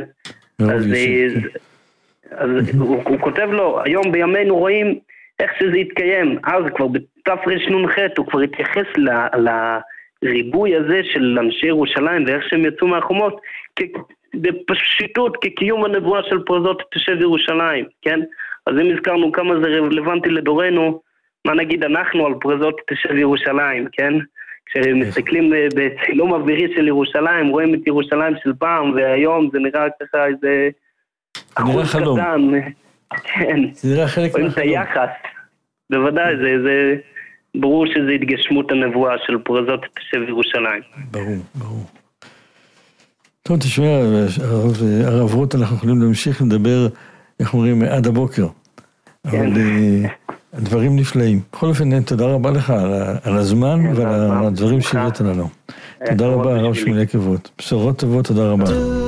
אז הוא כותב לו, היום בימינו רואים איך שזה יתקיים, אז כבר בתרנ"ח הוא כבר התייחס לריבוי הזה של אנשי ירושלים ואיך שהם יצאו מהחומות, בפשיטות כקיום הנבואה של פרזות תשב ירושלים, כן? אז אם הזכרנו כמה זה רלוונטי לדורנו, מה נגיד אנחנו על פרזות תשב ירושלים, כן? כשמסתכלים בצילום אווירי של ירושלים, רואים את ירושלים של פעם, והיום זה נראה ככה איזה אחוז קטן. כן, רואים את היחס. בוודאי, זה ברור שזה התגשמות הנבואה של פרזות תשב ירושלים. ברור. טוב, תשמע, הרב רוט, אנחנו יכולים להמשיך לדבר, איך אומרים, עד הבוקר. אבל דברים נפלאים. בכל אופן, תודה רבה לך על הזמן ועל הדברים שהבאת לנו. תודה רבה, הרב שמואל עקבות. בשורות טובות, תודה רבה.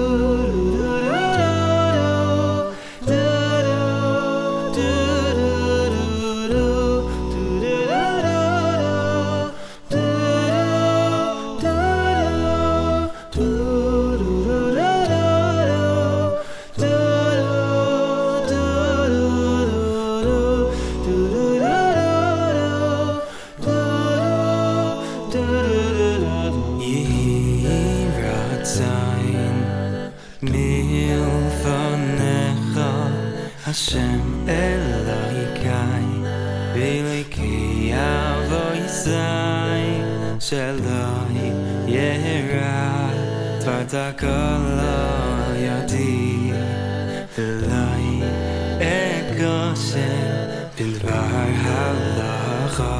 Hashem Elohai V'Elokei Avoisai Sheloi Yera Tvarta Kolo Yadi V'Loi Ekoshem B'Dvar Halacha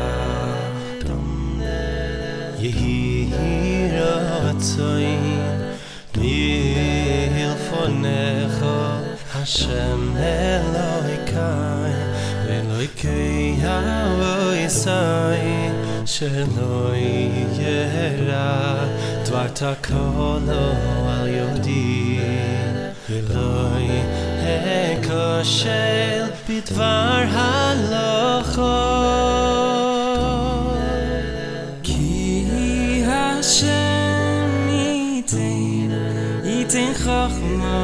Yehi Ratzoi Milfonecha Hashem Elohai V'Elokei Avoisai Sheloi Yera Tvarta Kolo Al Yodi V'Loi Ekoshel B'Dvar Halacha Ki Hashem Yiten Chachma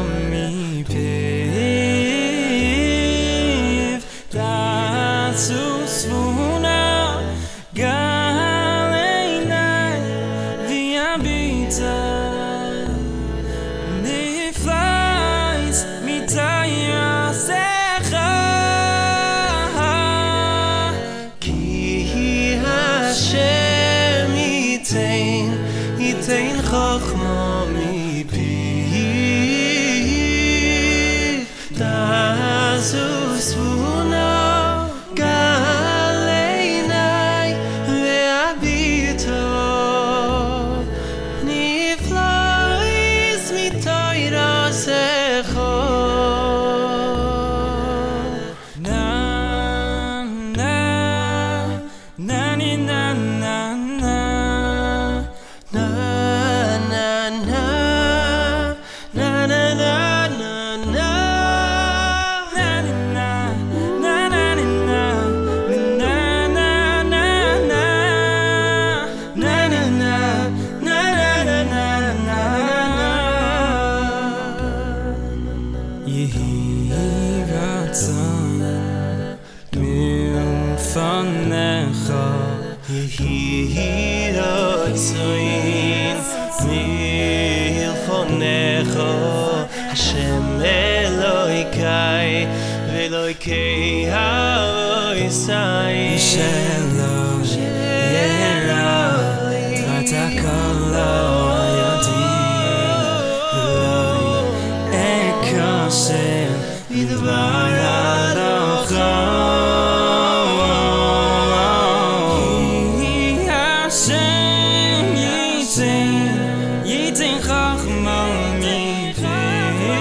Iten chachma mi pi אלוהיקי האלוהי שלום ירא תחת הקולו יודעים אלוהי אקשר לדבר הלכה כי השם ייתן חכמה מפיו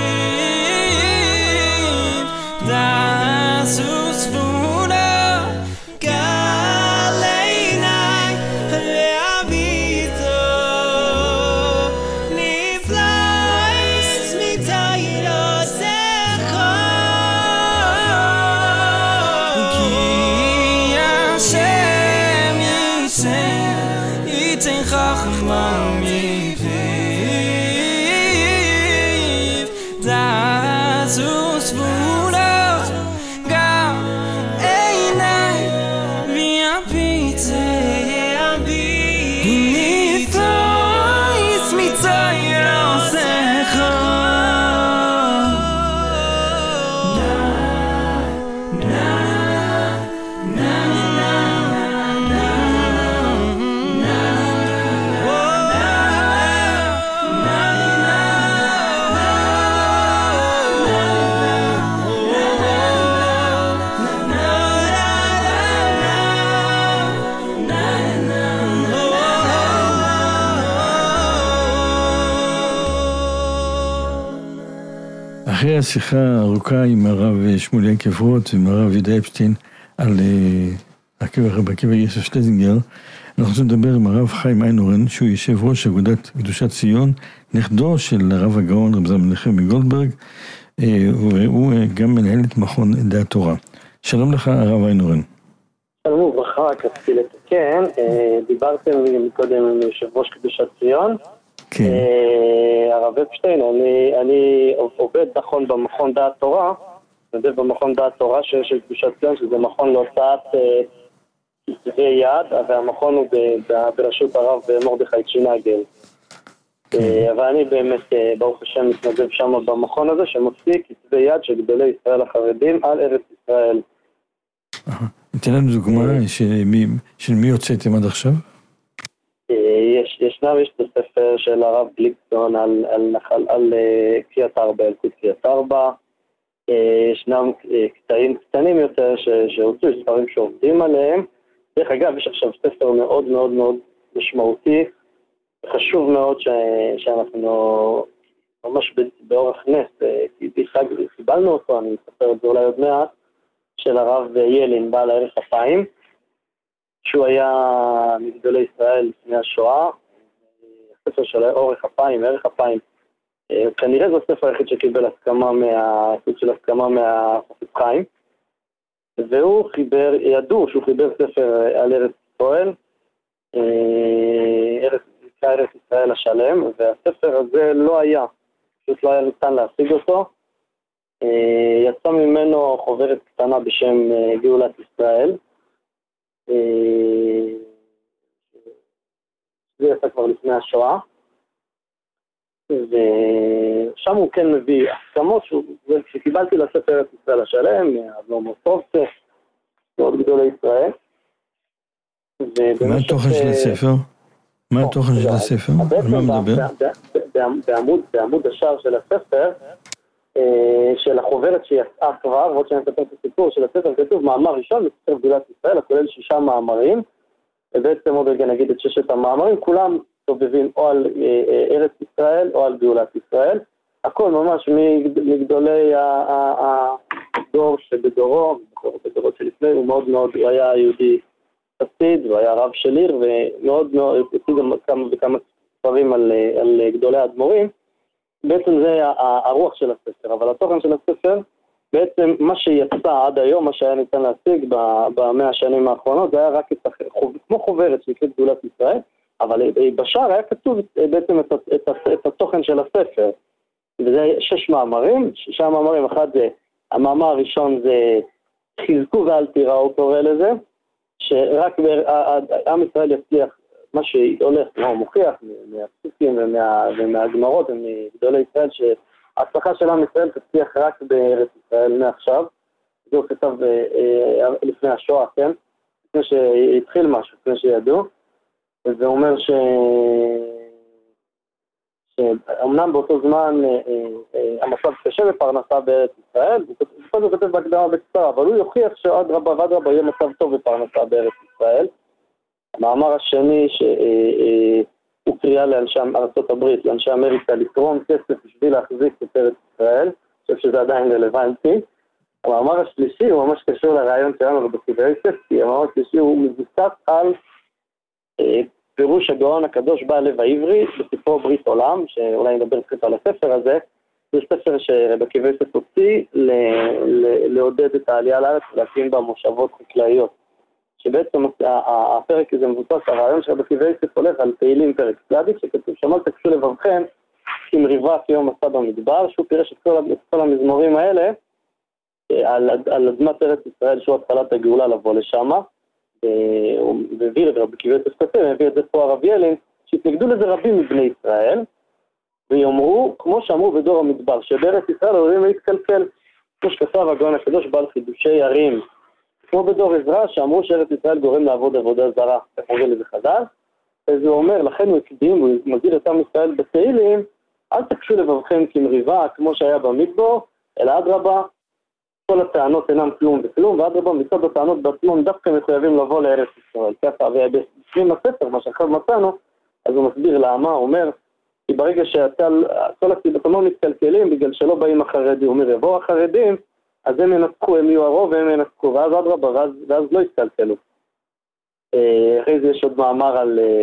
דעשו ספונה גל עיני להביטו נפלא מתי עושך כי השם ייתן חכמה מפיו דעשו ספונה גל עיני להביטו נפלא מתי עושך אחרי השיחה הארוכה עם הרב שמואל קברות ועם הרב יהודה אפשטיין על בקבר יוסף שלזינגר, אנחנו רוצים לדבר עם הרב חיים איינהורן, שהוא יושב ראש אגודת קדושת ציון, נכדו של הרב הגאון רב זלמן מנחם מגולדברג, והוא גם מנהל את מכון דעת תורה. שלום לך הרב איינהורן. שלום וברכה, רק רציתי לתקן, דיברתם מקודם עם יושב ראש קדושת ציון, כן. הרב אפשטיין, אני עובד נכון במכון דעת תורה, במכון דעת תורה של קדושת ציון, שזה מכון להוצאת כתבי יד, והמכון הוא בראשות הרב מרדכי צ'ינגל. אבל אני באמת, ברוך השם, מתנדב שם במכון הזה, שמוציא כתבי יד של גדולי ישראל החרדים על ארץ ישראל. ניתן לנו דוגמה של מי יוצאתם עד עכשיו? יש את הספר של הרב גליקסון על קריאת ארבע, על קריאת ארבע. ישנם קטעים קטנים יותר שהוצאו, יש דברים שעובדים עליהם. דרך אגב, יש עכשיו ספר מאוד מאוד מאוד משמעותי, חשוב מאוד שאנחנו ממש באורח נס, קיבלנו אותו, אני אספר את זה אולי עוד מעט, של הרב ילין, בעל הערך אפיים, שהוא היה מגדולי ישראל לפני השואה, הספר של ערך אפיים, כנראה זה הספר היחיד שקיבל הסכמה מהחופץ חיים, והוא ידעו שהוא חיבר ספר על ארץ ישראל, ארץ ישראל השלם, והספר הזה לא היה, פשוט לא היה ניתן להשיג אותו, יצא ממנו חוברת קטנה בשם גאולת ישראל, זה יצא כבר לפני השואה, ושם הוא כן מביא הסכמות, שקיבלתי לספר ארץ ישראל השלם, מאדמו"ר מוסקוביץ, מאוד גדולי ישראל. מה התוכן של הספר? מה התוכן של הספר? על מה מדבר? בעמוד השער של הספר, של החוברת שיצאה כבר, ועוד שאני אספר את הסיפור של הספר, כתוב מאמר ראשון בספר גאולת ישראל, הכולל 6 מאמרים, ובעצם עוד רגע נגיד את 6 המאמרים, כולם סובבים או על ארץ ישראל או על גאולת ישראל, הכל ממש מגדולי הדור שבדורו, בדורות שלפני, הוא מאוד מאוד, הוא היה יהודי חסיד, הוא היה רב של עיר, ומאוד מאוד, הוא הציג גם כמה וכמה ספרים על גדולי האדמו"רים, בעצם זה הרוח של הספר, אבל התוכן של הספר, בעצם מה שיצא עד היום, מה שהיה ניתן להשיג ב100 השנים האחרונות, זה היה רק כמו חוברת שנקראת גאולת ישראל, אבל בשער היה כתוב בעצם את התוכן של הספר, וזה 6 מאמרים, 6 מאמרים, אחד זה, המאמר הראשון זה חזקו ואל תיראו, הוא קורא לזה, שרק עם ישראל יצליח, מה שהולך, הוא מוכיח מהפסוקים ומהגמרות ומגדולי ישראל, שההצלחה של עם ישראל תצליח רק בארץ ישראל מעכשיו, זה הוא כתב לפני השואה, כן? לפני שהתחיל משהו, לפני שידעו, וזה אומר שאומנם באותו זמן המצב קשה בפרנסה בארץ ישראל, וכל זה כתב בהקדמה בקצרה, אבל הוא יוכיח שעד רבה ועד רבה יהיה מצב טוב בפרנסה בארץ ישראל. המאמר השני שהוא קריאה לאנשי ארצות הברית, לאנשי אמריקה, לתרום כסף בשביל להחזיק את ארץ ישראל, אני חושב שזה עדיין רלוונטי. המאמר השלישי הוא ממש קשור לרעיון שלנו בקבר יוסף, כי המאמר השלישי הוא מבוסס על פירוש הגאון הקדוש בעל לב העברי בספרו ברית עולם, שאולי נדבר קצת על הספר הזה. זה ספר שבקבר יוסף הוציא לעודד את העלייה לארץ ולהקים בה מושבות חקלאיות. שבעצם הפרק הזה מבוסס, הרעיון שבקבר יוסף הולך על תהילים פרק צדיק, שכתוב שם אל תקשו לבבכם כמריבה כיום מסע במדבר, שהוא פירש את כל המזמורים האלה על אדמת ארץ ישראל, שהוא התחלת הגאולה לבוא לשם, והביא את רבי קבר יוסף כתב, הביא את זה פה הרב ילין, שהתנגדו לזה רבים מבני ישראל, ויאמרו, כמו שאמרו בדור המדבר, שבארץ ישראל עולים להתקלקל, כמו שכתב הגאון הקדוש בעל חידושי ערים, כמו בדור עזרא, שאמרו שארץ ישראל גורם לעבוד עבודה זרה, איך אומר לזה חדש, אז הוא אומר, לכן הוא הקדים, הוא מזהיר את עם ישראל בתהילים, אל תקשו לבבכם כמריבה, כמו שהיה במדבר, אלא אדרבה, כל הטענות אינם כלום וכלום, ואדרבה מצד הטענות בעצמם דווקא מחויבים לבוא לארץ ישראל. ככה, ובפנים הספר, מה שאחר מצאנו, אז הוא מסביר למה, הוא אומר, כי ברגע כל הסיבתונות מתקלקלים, בגלל שלא באים החרדים, הוא אומר, יבואו החרדים, אז הם ינצחו, הם יהיו הרוב והם ינצחו, ואז אדרבה, ואז לא יתקלקלו. אחרי זה יש עוד מאמר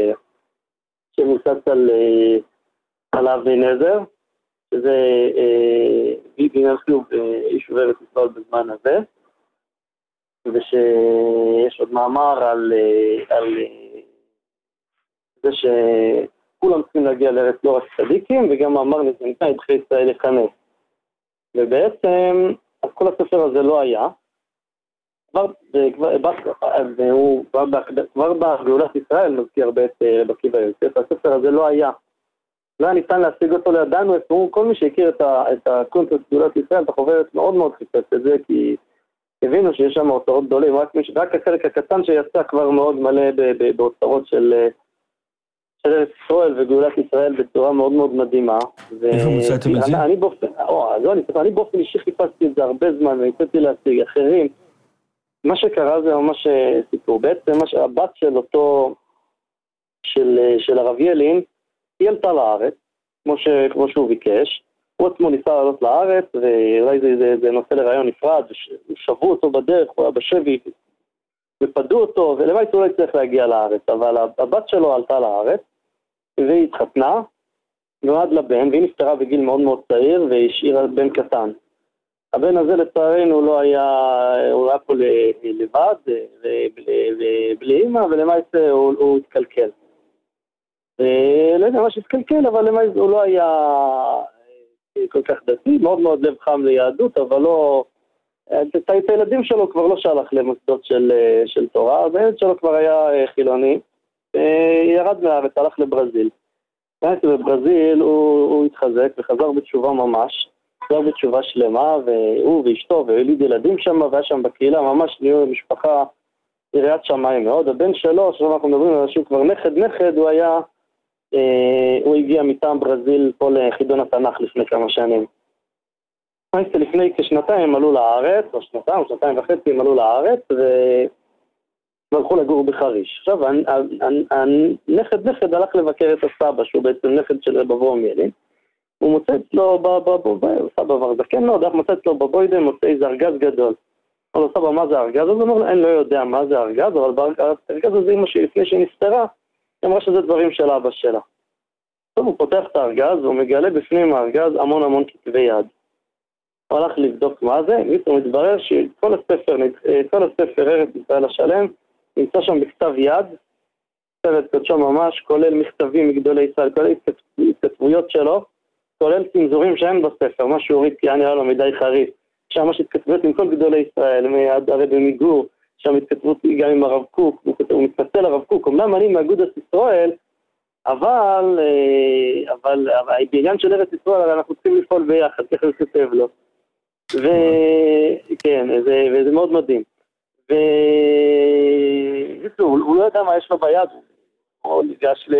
שמוסס על אבי נזר, שזה בעניין חיוב יישובי ארץ ישראל בזמן הזה, ושיש עוד מאמר על זה שכולם צריכים להגיע לארץ לא רק צדיקים, וגם מאמר נזנקה ידחי ישראל לכנס. ובעצם, אז כל הספר הזה לא היה, כבר בגאולת ישראל מזכיר הרבה את רבי עקיבא יוסף, הספר הזה לא היה. לא היה ניתן להשיג אותו לידנו, כל מי שהכיר את הקונטקסט גאולת ישראל, את החוברת מאוד מאוד חיפש את זה, כי הבינו שיש שם אוצרות גדולים, רק החלק הקטן שיצא כבר מאוד מלא באוצרות של ארץ ישראל וגאולת ישראל בצורה מאוד מאוד מדהימה. איפה מצאתם את זה? אני באופן אישי חיפשתי את זה הרבה זמן, והצאתי להשיג אחרים. מה שקרה זה ממש סיפור. בעצם הבת של אותו, של הרב ילין, היא עלתה לארץ, כמו שהוא ביקש. הוא עצמו ניסה לעלות לארץ, ואולי זה נושא לרעיון נפרד, ושבו אותו בדרך, הוא היה בשבי, ופדו אותו, ולמעט הוא לא יצטרך להגיע לארץ, אבל הבת שלו עלתה לארץ, והיא התחתנה, נולד לבן, והיא נפטרה בגיל מאוד מאוד צעיר, והשאירה בן קטן. הבן הזה לצערנו לא היה, הוא היה פה לבד, ובלי אמא, ולמעט הוא התקלקל. ולא יודע מה שהתקלקל, אבל למעט הוא לא היה כל כך דתי, מאוד מאוד לב חם ליהדות, אבל לא, את הילדים שלו כבר לא שלח למוסדות של תורה, אז הילד שלו כבר היה חילוני, ירד מהארץ, הלך לברזיל. בברזיל הוא התחזק וחזר בתשובה ממש, חזר בתשובה שלמה, והוא ואשתו והוליד ילדים שם, והיה שם בקהילה ממש נהיו משפחה יראת שמיים מאוד. הבן שלו, עכשיו אנחנו מדברים על שהוא כבר נכד, הוא הגיע מטעם ברזיל פה לחידון התנ"ך לפני כמה שנים. לפני כשנתיים הם עלו לארץ, או שנתיים וחצי הם עלו לארץ, והלכו לגור בחריש. עכשיו, הנכד הלך לבקר את הסבא, שהוא בעצם נכד של רב אברהם ילין. הוא מוצא אצלו, סבא ורזקן, מוצא אצלו בבוידם, מוצא איזה ארגז גדול. אמר לו, סבא, מה זה ארגז? אז הוא אומר לו, אני לא יודע מה זה ארגז, אבל בארגז הזה אמא שלי, לפני שהיא נפטרה, היא אמרה שזה דברים של אבא שלה. טוב, הוא פותח את הארגז, והוא מגלה בפנים הארגז המון כתבי יד. הוא הלך לבדוק מה זה, ופתאום מתברר שכל הספר ארץ ישראל השלם, נמצא שם בכתב יד, ספר קודשו ממש, כולל מכתבים מגדולי ישראל, כולל התכתבויות שלו, כולל צנזורים שאין בספר, מה שהוא הוריד כי היה לו מדי חריף. שם ממש התכתבויות עם כל גדולי ישראל, הרבי מגור, שם התכתבות גם עם הרב קוק, הוא מתפצל הרב קוק, אמנם אני מאגודת ישראל, אבל בעניין של ארץ ישראל אנחנו צריכים לפעול ביחד, ככה הוא כותב לו. וכן, וזה מאוד מדהים. הוא לא יודע מה יש לו ביד, הוא ניגש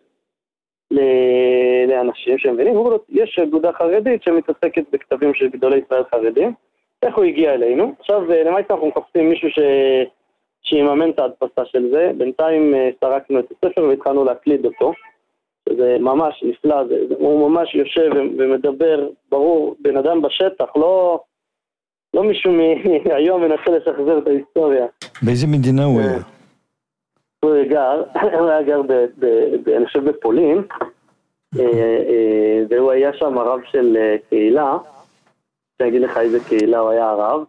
לאנשים שמבינים, הוא אומר, יש אגודה חרדית שמתעסקת בכתבים של גדולי ישראל חרדים, איך הוא הגיע אלינו? עכשיו, למעשה אנחנו מחפשים מישהו שיממן את ההדפסה של זה, בינתיים סרקנו את הספר והתחלנו להקליד אותו, שזה ממש נפלא, הוא ממש יושב ומדבר, ברור, בן אדם בשטח, לא מישהו מהיום מנסה לשחזר את ההיסטוריה. באיזה מדינה הוא היה? הוא היה גר אני חושב בפולין, והוא היה שם הרב של קהילה, אני אגיד לך איזה קהילה הוא היה הרב.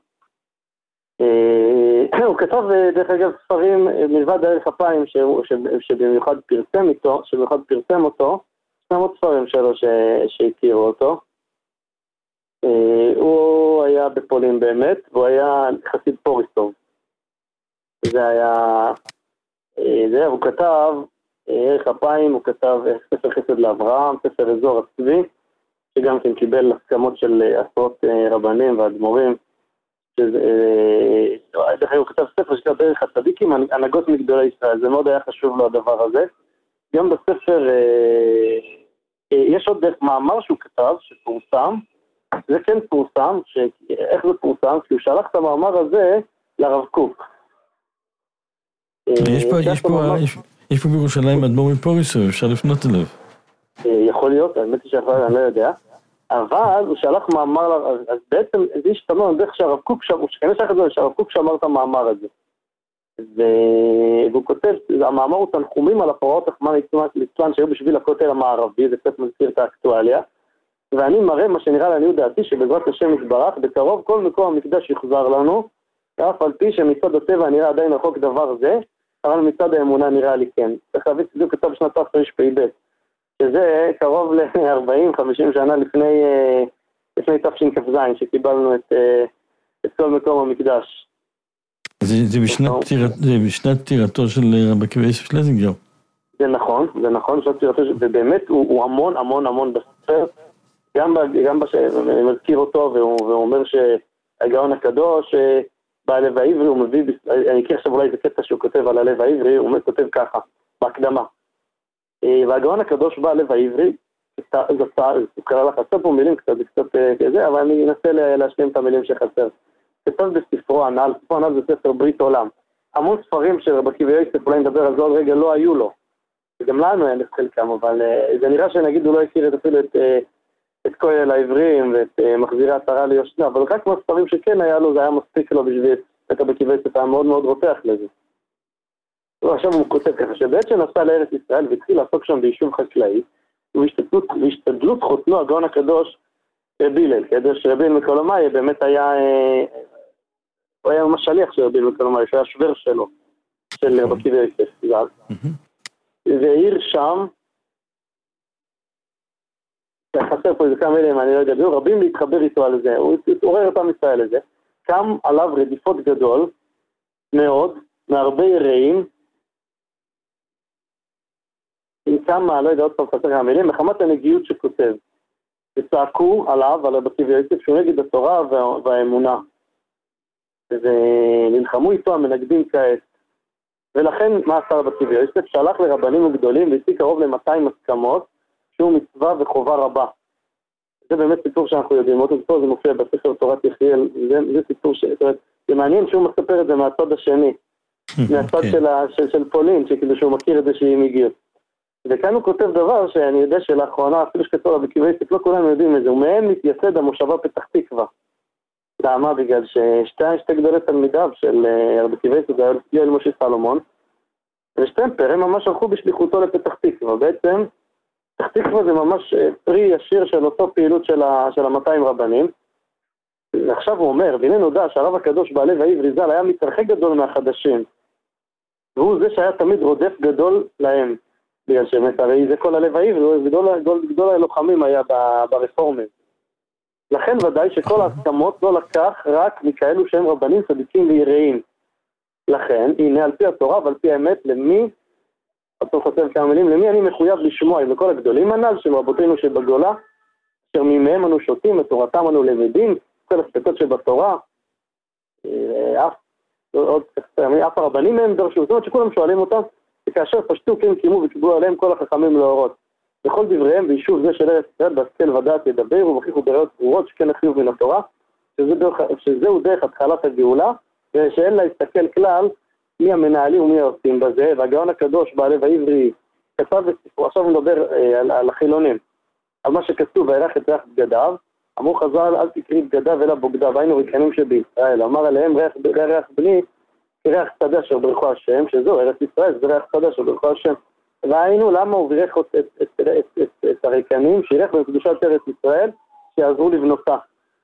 הוא כתב דרך אגב ספרים מלבד דרך אפיים שבמיוחד פרסם אותו, יש עוד ספרים שלו שהכירו אותו. הוא היה בפולין באמת, והוא היה חסיד פוריסוב. זה היה, הוא כתב ערך אפיים, הוא כתב ספר חסד לאברהם, ספר אזור הצבי, שגם כן קיבל הסכמות של עשרות רבנים ואדמו"רים. הוא כתב ספר שכתב דרך הצדיקים, הנהגות מגדולי ישראל, זה מאוד היה חשוב לו הדבר הזה. גם בספר, יש עוד מאמר שהוא כתב, שפורסם, זה כן פורסם, איך זה פורסם? כי הוא שלח את המאמר הזה לרב קוק. יש פה בירושלים אדמו"ר מפוריסוב, אפשר לפנות אליו. יכול להיות, האמת היא שיכול, אני לא יודע. אבל הוא שלח מאמר, אז בעצם זה השתמע דרך שהרב קוק שמר, שהרב קוק שמר את המאמר הזה. והוא כותב, המאמר הוא תנחומים על הפרעות רחמנא ליצלן שהיו בשביל הכותל המערבי, זה קצת מזכיר את האקטואליה, ואני מראה מה שנראה לעניות דעתי שבעזרת השם יתברך, בקרוב כל מקום המקדש יחזר לנו, אף על פי שמצד הטבע נראה עדיין רחוק דבר זה, אבל מצד האמונה נראה לי כן. צריך להבין שזה כתב בשנת תרפ"ב, שזה קרוב ל-40-50 שנה לפני תשכ"ז, שקיבלנו את כל מקום המקדש. זה בשנת טירתו של רבי עקיבא יוסף שלזינגר. זה נכון, בשנת טירתו, ובאמת הוא המון בספר, גם מזכיר אותו, והוא אומר שהגאון הקדוש בא הלב העברי, הוא מביא, אני אקריא עכשיו אולי זה קטע שהוא כותב על הלב העברי, הוא כותב ככה, בהקדמה. והגאון הקדוש בא הלב העברי, הוא קרא לך חסר פה מילים קצת כזה, אבל אני אנסה להשלים את המילים שחסר. כתב בספרו הנ"ל, ספרו הנ"ל זה ספר ברית עולם. המון ספרים של רבי עקיבא יוסף, אולי נדבר על זה עוד רגע, לא היו לו. וגם לנו אין חלקם, אבל זה נראה שנגיד הוא לא הכיר אפילו את כולל העברים ואת מחזירי עטרה ליושנה, אבל רק כמו ספרים שכן היה לו, זה היה מספיק לו בשביל את רבי עקיבא יוסף, היה מאוד מאוד רותח לזה. עכשיו הוא כותב ככה, שבעת שנסע לארץ ישראל והתחיל לעסוק שם ביישוב חקלאי, והשתדלות חותנו הגאון הקדוש רבי הלל, כדי שרבי הלל מקולומאי באמת היה, הוא היה ממש שליח של רבי הלל מקולומאי, שהיה שוור שלו, של רבי עקיבא יוסף ז"ל. והעיר שם, חסר פה איזה כמה מילים, אני לא יודע, והיו רבים להתחבר איתו על זה, הוא התעורר אותם ישראל לזה, קם עליו רדיפות גדול מאוד, מהרבה יראים, עם כמה, לא יודע, עוד פעם חסר כמה מילים, מחמת הנגיעות שכותב, וצעקו עליו, על רבי עקיבא יוסף, שהוא נגד התורה והאמונה, ונלחמו איתו המנגדים כעת. ולכן מה עשה רבי עקיבא יוסף? שלח לרבנים הגדולים והשיג קרוב ל-200 הסכמות, שהוא מצווה וחובה רבה. זה באמת סיפור שאנחנו יודעים, עוד סיפור זה מופיע בספר תורת יחיאל, זה סיפור זה מעניין שהוא מספר את זה מהצד השני, מהצד של פולין, שכאילו שהוא מכיר את זה שהיא מגיעות. וכאן הוא כותב דבר שאני יודע שלאחרונה, אפילו שכתוב רבי עקיבא יוסף, לא כולנו יודעים את זה, הוא מהם מתייסד המושבה פתח תקווה. למה? בגלל ששתי גדולי תלמידיו של רבי עקיבא יוסף, זה היה יואל משה סלומון, ושטמפר, הם ממש הלכו בשליחותו לפתח תקווה. בעצם, פתח תקווה זה ממש פרי ישיר של אותו פעילות של ה-200 רבנים. ועכשיו הוא אומר, והנה נודע שהרב הקדוש בעלב העברי ז"ל היה מתרחק גדול מהחדשים, והוא זה שהיה תמיד רודף גדול להם, בגלל שבאמת, הרי זה כל הלב העברי, גדול הלוחמים היה ברפורמים. לכן ודאי שכל ההסכמות לא לקח רק מכאלו שהם רבנים צדיקים ויראים. לכן, הנה על פי התורה ועל פי האמת, למי, אתה חושב כמה מילים, למי אני מחויב לשמוע, אם לכל הגדולים הנ"ל של רבותינו שבגולה, אשר ממהם אנו שותים, את תורתם אנו למדים, ספר הספקות שבתורה, אף הרבנים מהם דרשו, זאת אומרת שכולם שואלים אותם, וכאשר פשטו כן קיימו וקיבלו עליהם כל החכמים להורות. בכל דבריהם ביישוב זה של ארץ ישראל, בהשכל ודעת ידבר, ובכיחו בראיות ברורות שכן החיוב מן התורה, שזהו דרך התחלת הגאולה, ושאין להסתכל כלל מי המנהלים ומי העושים בזה, והגאון הקדוש בעלב העברי כתב בספרו, עכשיו מדבר על החילונים, על מה שכתוב, וירח את ריח בגדיו, אמרו חז"ל, אל תקריא בגדיו אלא בוגדיו, היינו ריקנים שבישראל, אמר עליהם ריח בני כריח שדה אשר ברכו השם, שזו ארץ ישראל, זה ריח שדה אשר ברכו השם. ראינו למה הוא בירך את הריקנים, שירך בקדושת ארץ ישראל, שיעזרו לבנותה.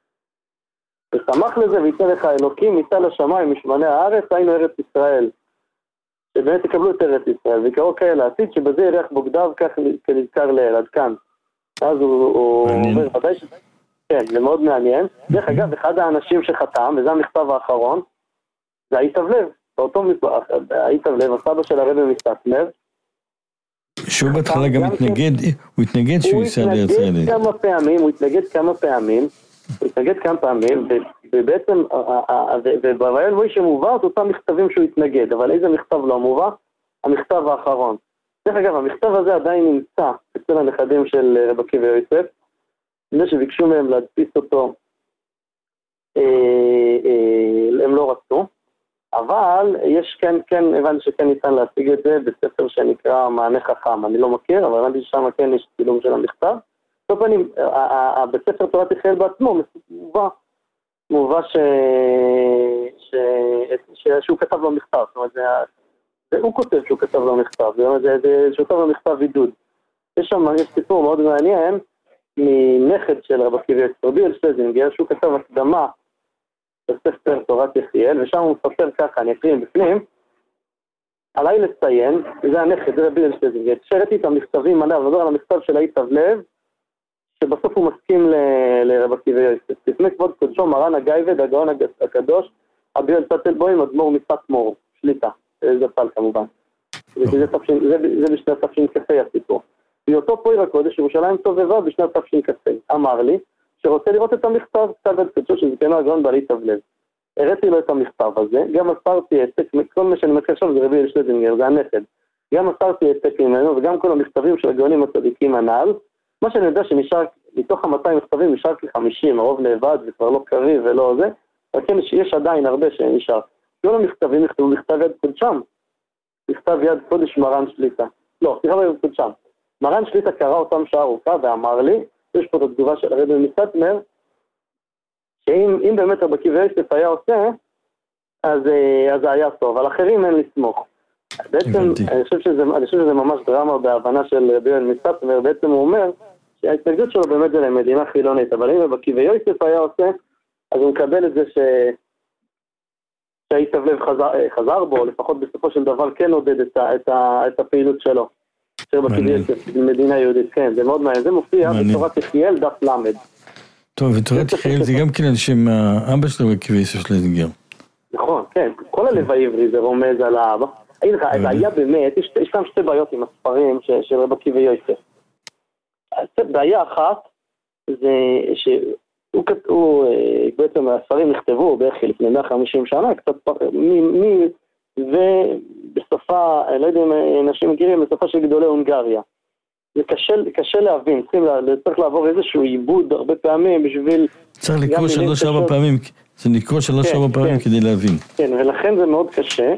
ושמח לזה, ויתן לך אלוקים, ניתן לשמיים משמני הארץ, היינו ארץ ישראל. שבאמת יקבלו את ארץ ישראל, ויקראו כאלה העתיד, שבזה ירח בוגדיו כך כנזכר לאל, עד כאן. אז הוא אומר, ודאי ש... כן, זה מאוד מעניין. דרך אגב, אחד האנשים שחתם, וזה המכתב האחרון, זה היטבלב. באותו מכתב, היטבלב, הסבא של הרבי מסטמר. שהוא בהתחלה גם התנגד, הוא התנגד שהוא ייסע לארץ ישראל. הוא התנגד כמה פעמים, ובעצם, ובבעל מוישה מובא את אותם מכתבים שהוא התנגד, אבל איזה מכתב לא מובא? המכתב האחרון. דרך אגב, המכתב הזה עדיין נמצא אצל הנכדים של רבי עקיבא יוסף, זה שביקשו מהם להדפיס אותו, הם לא רצו, אבל יש כן, הבנתי שכן ניתן להשיג את זה בספר שנקרא מענה חכם, אני לא מכיר, אבל הבנתי ששם כן יש צילום של המכתב. טוב, בספר תורת יחיאל בעצמו מובא שהוא כתב לו מכתב, זאת אומרת, הוא כותב שהוא כתב לו מכתב, שהוא כתב לו מכתב עידוד. יש סיפור מאוד מעניין מנכד של רבי עקיבא רבי שלזינגר, שהוא כתב הקדמה בספר תורת יחיאל, ושם הוא מספר ככה, אני אקריא בפנים, עליי לציין, וזה הנכד, זה רבי שלזינגר, שראיתי את המכתבים עליו, נדבר על המכתב של היטבלב, שבסוף הוא מסכים לרבי עקיבא יוסף. לפני כבוד קודשו מרן הגייבד, הגאון הקדוש, רבי אלטלבוים, אדמו"ר מסטמר, שליטה, זה פל כמובן. זה בשנת תש"כ הסיפור. בהיותו פועל הקודש, ירושלים סובבה בשנת תש"כ. אמר לי שרוצה לראות את המכתב, כתב את קדשו של זקנו הגאון בעל היטבלב. הראיתי לו את המכתב הזה, גם מסרתי העתק, כל מה שאני מכיר עכשיו זה רבי שלזינגר, זה הנכד. גם מסרתי העתק ממנו, וגם כל המכתבים של הגאונים הצדיקים הנ"ל. מה שאני יודע שנשאר, מתוך ה-200 מכתבים נשאר כ-50, הרוב לבד, זה כבר לא קריב ולא זה, אבל כן יש עדיין הרבה שנשאר. כל המכתבים נכתבו מכתב יד קודשם, מכתב יד קודש מרן שליטה. לא, סליחה ביד קודשם. מרן שליטה קרא אותם שעה ארוכה ואמר לי, יש פה את התגובה של הרבי מסטמר, שאם באמת רבי עקיבא יוסף היה עושה, אז זה היה טוב, אבל אחרים אין לסמוך. בעצם, אני חושב שזה ממש דרמה בהבנה של רבי מסטמר, בעצם הוא אומר שההתנגדות שלו באמת זה למדינה חילונית, אבל אם רבי עקיבא יוסף היה עושה, אז הוא מקבל את זה שהיטבלב חזר בו, לפחות בסופו של דבר כן עודד את הפעילות שלו. רבי עקיבא יוסף, מדינה יהודית, כן, זה מאוד מעניין, זה מופיע בתורת יחיאל דף למד. טוב, ותורת יחיאל זה גם כן על שם האבא של רבי עקיבא יוסף שלזינגר. נכון, כן, כל הלב העברי זה רומז על האבא. זה היה באמת, יש כאן שתי בעיות עם הספרים של רבי עקיבא יוסף. בעיה אחת זה שהוא בעצם הספרים נכתבו בערך לפני 150 שנה, קצת ובסופה, לא יודע אם אנשים מכירים, בסופה של גדולי הונגריה. זה קשה להבין, צריך לעבור איזשהו עיבוד הרבה פעמים בשביל... צריך לקרוא 3-4 פעמים, זה לקרוא 3-4 פעמים כדי להבין. כן, ולכן זה מאוד קשה.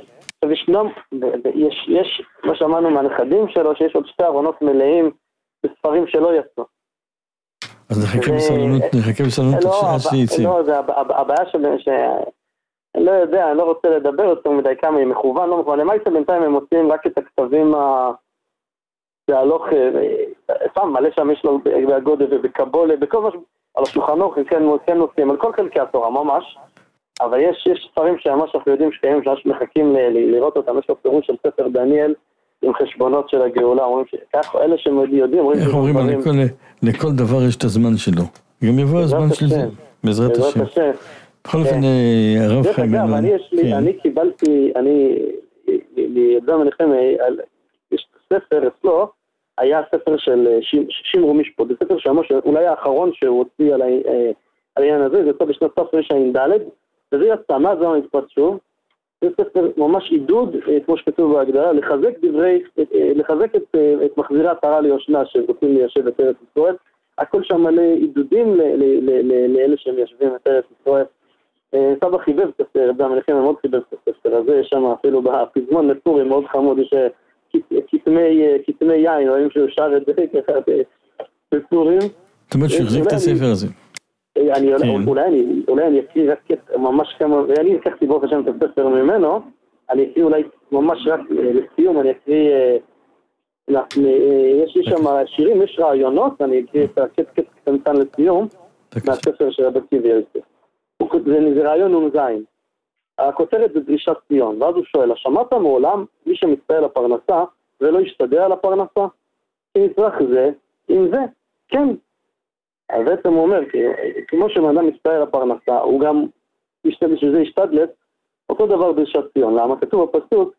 יש מה שאמרנו מהנכדים שלו, שיש עוד 2 ארונות מלאים בספרים שלא יצאו. אז נחכה בסבלנות עד שיצאים. לא, הבעיה אני לא יודע, אני לא רוצה לדבר יותר מדי כמה היא מכוון, לא מכוון. למעשה בינתיים הם מוצאים רק את הכתבים שהלוך, שם מלא שם יש לו בהגודל ובקבולה, בכל מה על השולחן אוכל, כן נושאים, על כל חלקי התורה, ממש. אבל יש ספרים שממש אנחנו יודעים שקיים, שממש מחכים לראות אותם, יש לו פירוש של ספר דניאל, עם חשבונות של הגאולה, אומרים שכך, אלה שיודעים, איך אומרים, לכל דבר יש את הזמן שלו. גם יבוא הזמן של זה, בעזרת השם. בכל אופן, הרב חיים... דרך אגב, אני קיבלתי, לידם עליכם, יש ספר אצלו, היה ספר של שמרו משפוט, זה ספר שאמרו שאולי האחרון שהוא הוציא העניין הזה, זה יצא בשנת תרע"ד, וזה יצא, מה זה המשפט שוב? זה ספר ממש עידוד, כמו שכתוב בהגדרה, לחזק את מחזירי עטרה ליושנה שרוצים ליישב את ארץ ישראל. הכל שם מלא עידודים לאלה שמיישבים את ארץ ישראל. סבא חיבב את הספר, זה המלכים מאוד חיבב את הספר הזה, יש שם אפילו בפזמון לפורים מאוד חמוד, יש כתמי יין, רואים שהוא שר את זה ככה בפורים. זאת אומרת שהחזיק את הספר הזה. אולי אני אקריא רק ממש כמה, ואני לקחתי ברוך השם את הספר ממנו, אני אקריא אולי ממש רק לסיום, אני אקריא, יש לי שם שירים, יש רעיונות, אני אקריא את הקטע קטנטן לסיום, מהספר של רבי צבי יוסף. זה רעיון נ"ז. הכותרת זה דרישת ציון, ואז הוא שואל, שמעת מעולם מי שמצטער לפרנסה ולא ישתדע לפרנסה? אם יצטרך זה, אם זה, כן. אז בעצם הוא אומר, כמו שאדם מצטער לפרנסה, הוא גם ישתדל שזה ישתדלת, אותו דבר דרישת ציון. למה? כתוב בפסוק,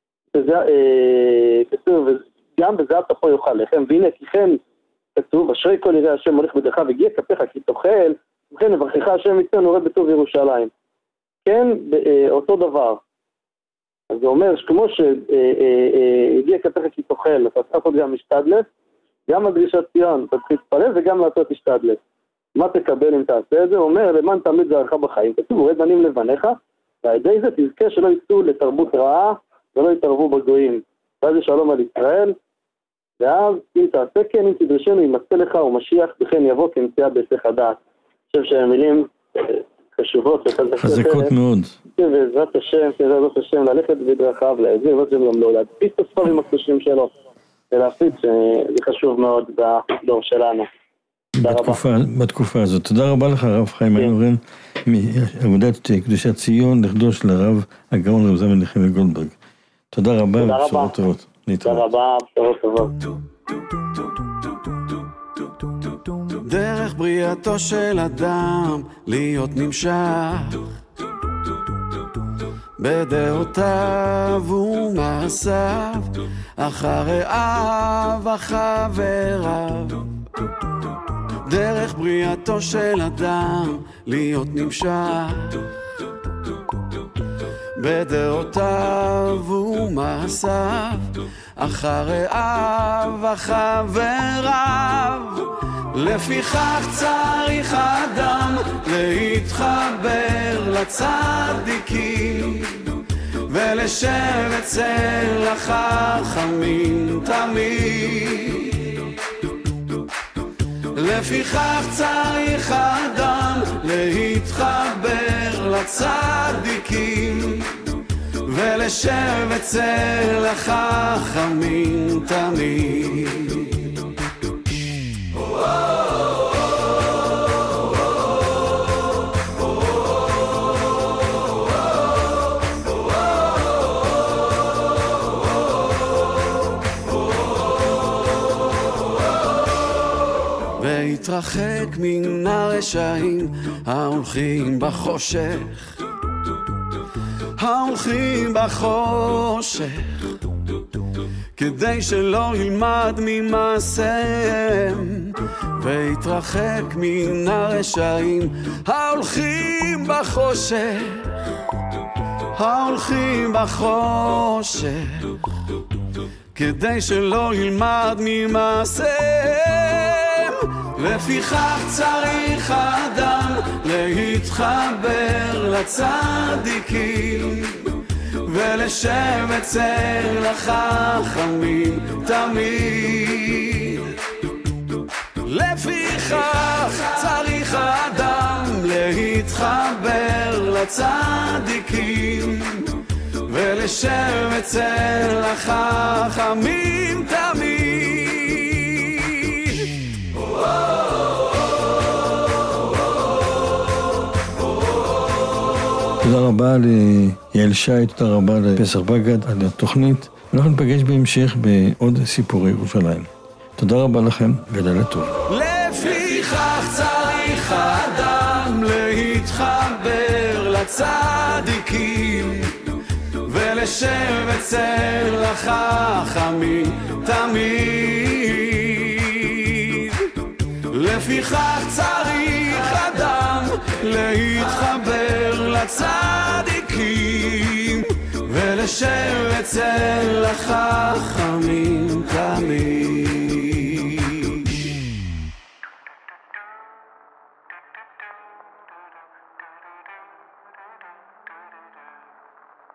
כתוב, גם בזה תפו יאכל לחם, והנה כי כן כתוב, אשרי כל ירא השם הולך בדרך והגיע כפיך כי תאכל, וכן לברכך השם מציון יורד בטוב ירושלים. כן, אותו דבר. אז זה אומר שכמו שהגיע כפיך כי תאכל, אתה צריך לעשות גם משתדלת, גם הדרישת ציון, אתה צריך להתפלל וגם לעשות משתדלת. מה תקבל אם תעשה את זה? הוא אומר, למען תמיד זרעך בחיים. כתוב, רד בנים לבניך, ועדי זה תזכה שלא יצאו לתרבות רעה ולא יתערבו בגויים. ואז יש שלום על ישראל, ואז אם תעשה כן, אם תדרשנו, ימצא לך ומשיח, וכן יבוא כמציאה בהיסח הדעת. אני חושב שהמילים חשובות. חזקות מאוד. בעזרת השם, ללכת בדרכיו, להזמין, ועוד שם גם לא להדפיס את הספרים הקדושים שלו, ולהפיץ, זה חשוב מאוד בדור שלנו. בתקופה הזאת. תודה רבה לך, הרב חיים איינהורן, מאגודת קדושת ציון, נכדו של הרב הגאון רב זלמן נחמיה גולדברג. תודה רבה, ובשורות טובות. תודה רבה, בשורות טובות. דרך בריאתו של אדם להיות נמשך בדעותיו ומעשיו אחרי אב וחבריו. דרך בריאתו של אדם להיות נמשך בדעותיו ומעשיו אחרי אב וחבריו. לפיכך צריך אדם להתחבר לצדיקים ולשב אצל החכמים תמיד. לפיכך צריך אדם להתחבר לצדיקים ולשב אצל החכמים תמיד. והתרחק מן הרשעים ההולכים בחושך, ההולכים בחושך, כדי שלא ילמד ממעשיהם. והתרחק מן הרשעים ההולכים בחושך, ההולכים בחושך, כדי שלא ילמד ממעשיהם. לפיכך צריך אדם להתחבר לצדיקים ולשב אצל החכמים תמיד. לפיכך צריך אדם להתחבר לצדיקים ולשב אצל החכמים תמיד. תודה רבה ליעל שי, תודה רבה לפסח בגד על התוכנית. אנחנו נפגש בהמשך בעוד סיפורי ירושלים. תודה רבה לכם ולילה טוב. לפיכך צריך אדם להתחבר לצדיקים ולשב אצל החכמים תמיד. לפיכך צריך אדם הצדיקים ולשב אצל החכמים תמיד.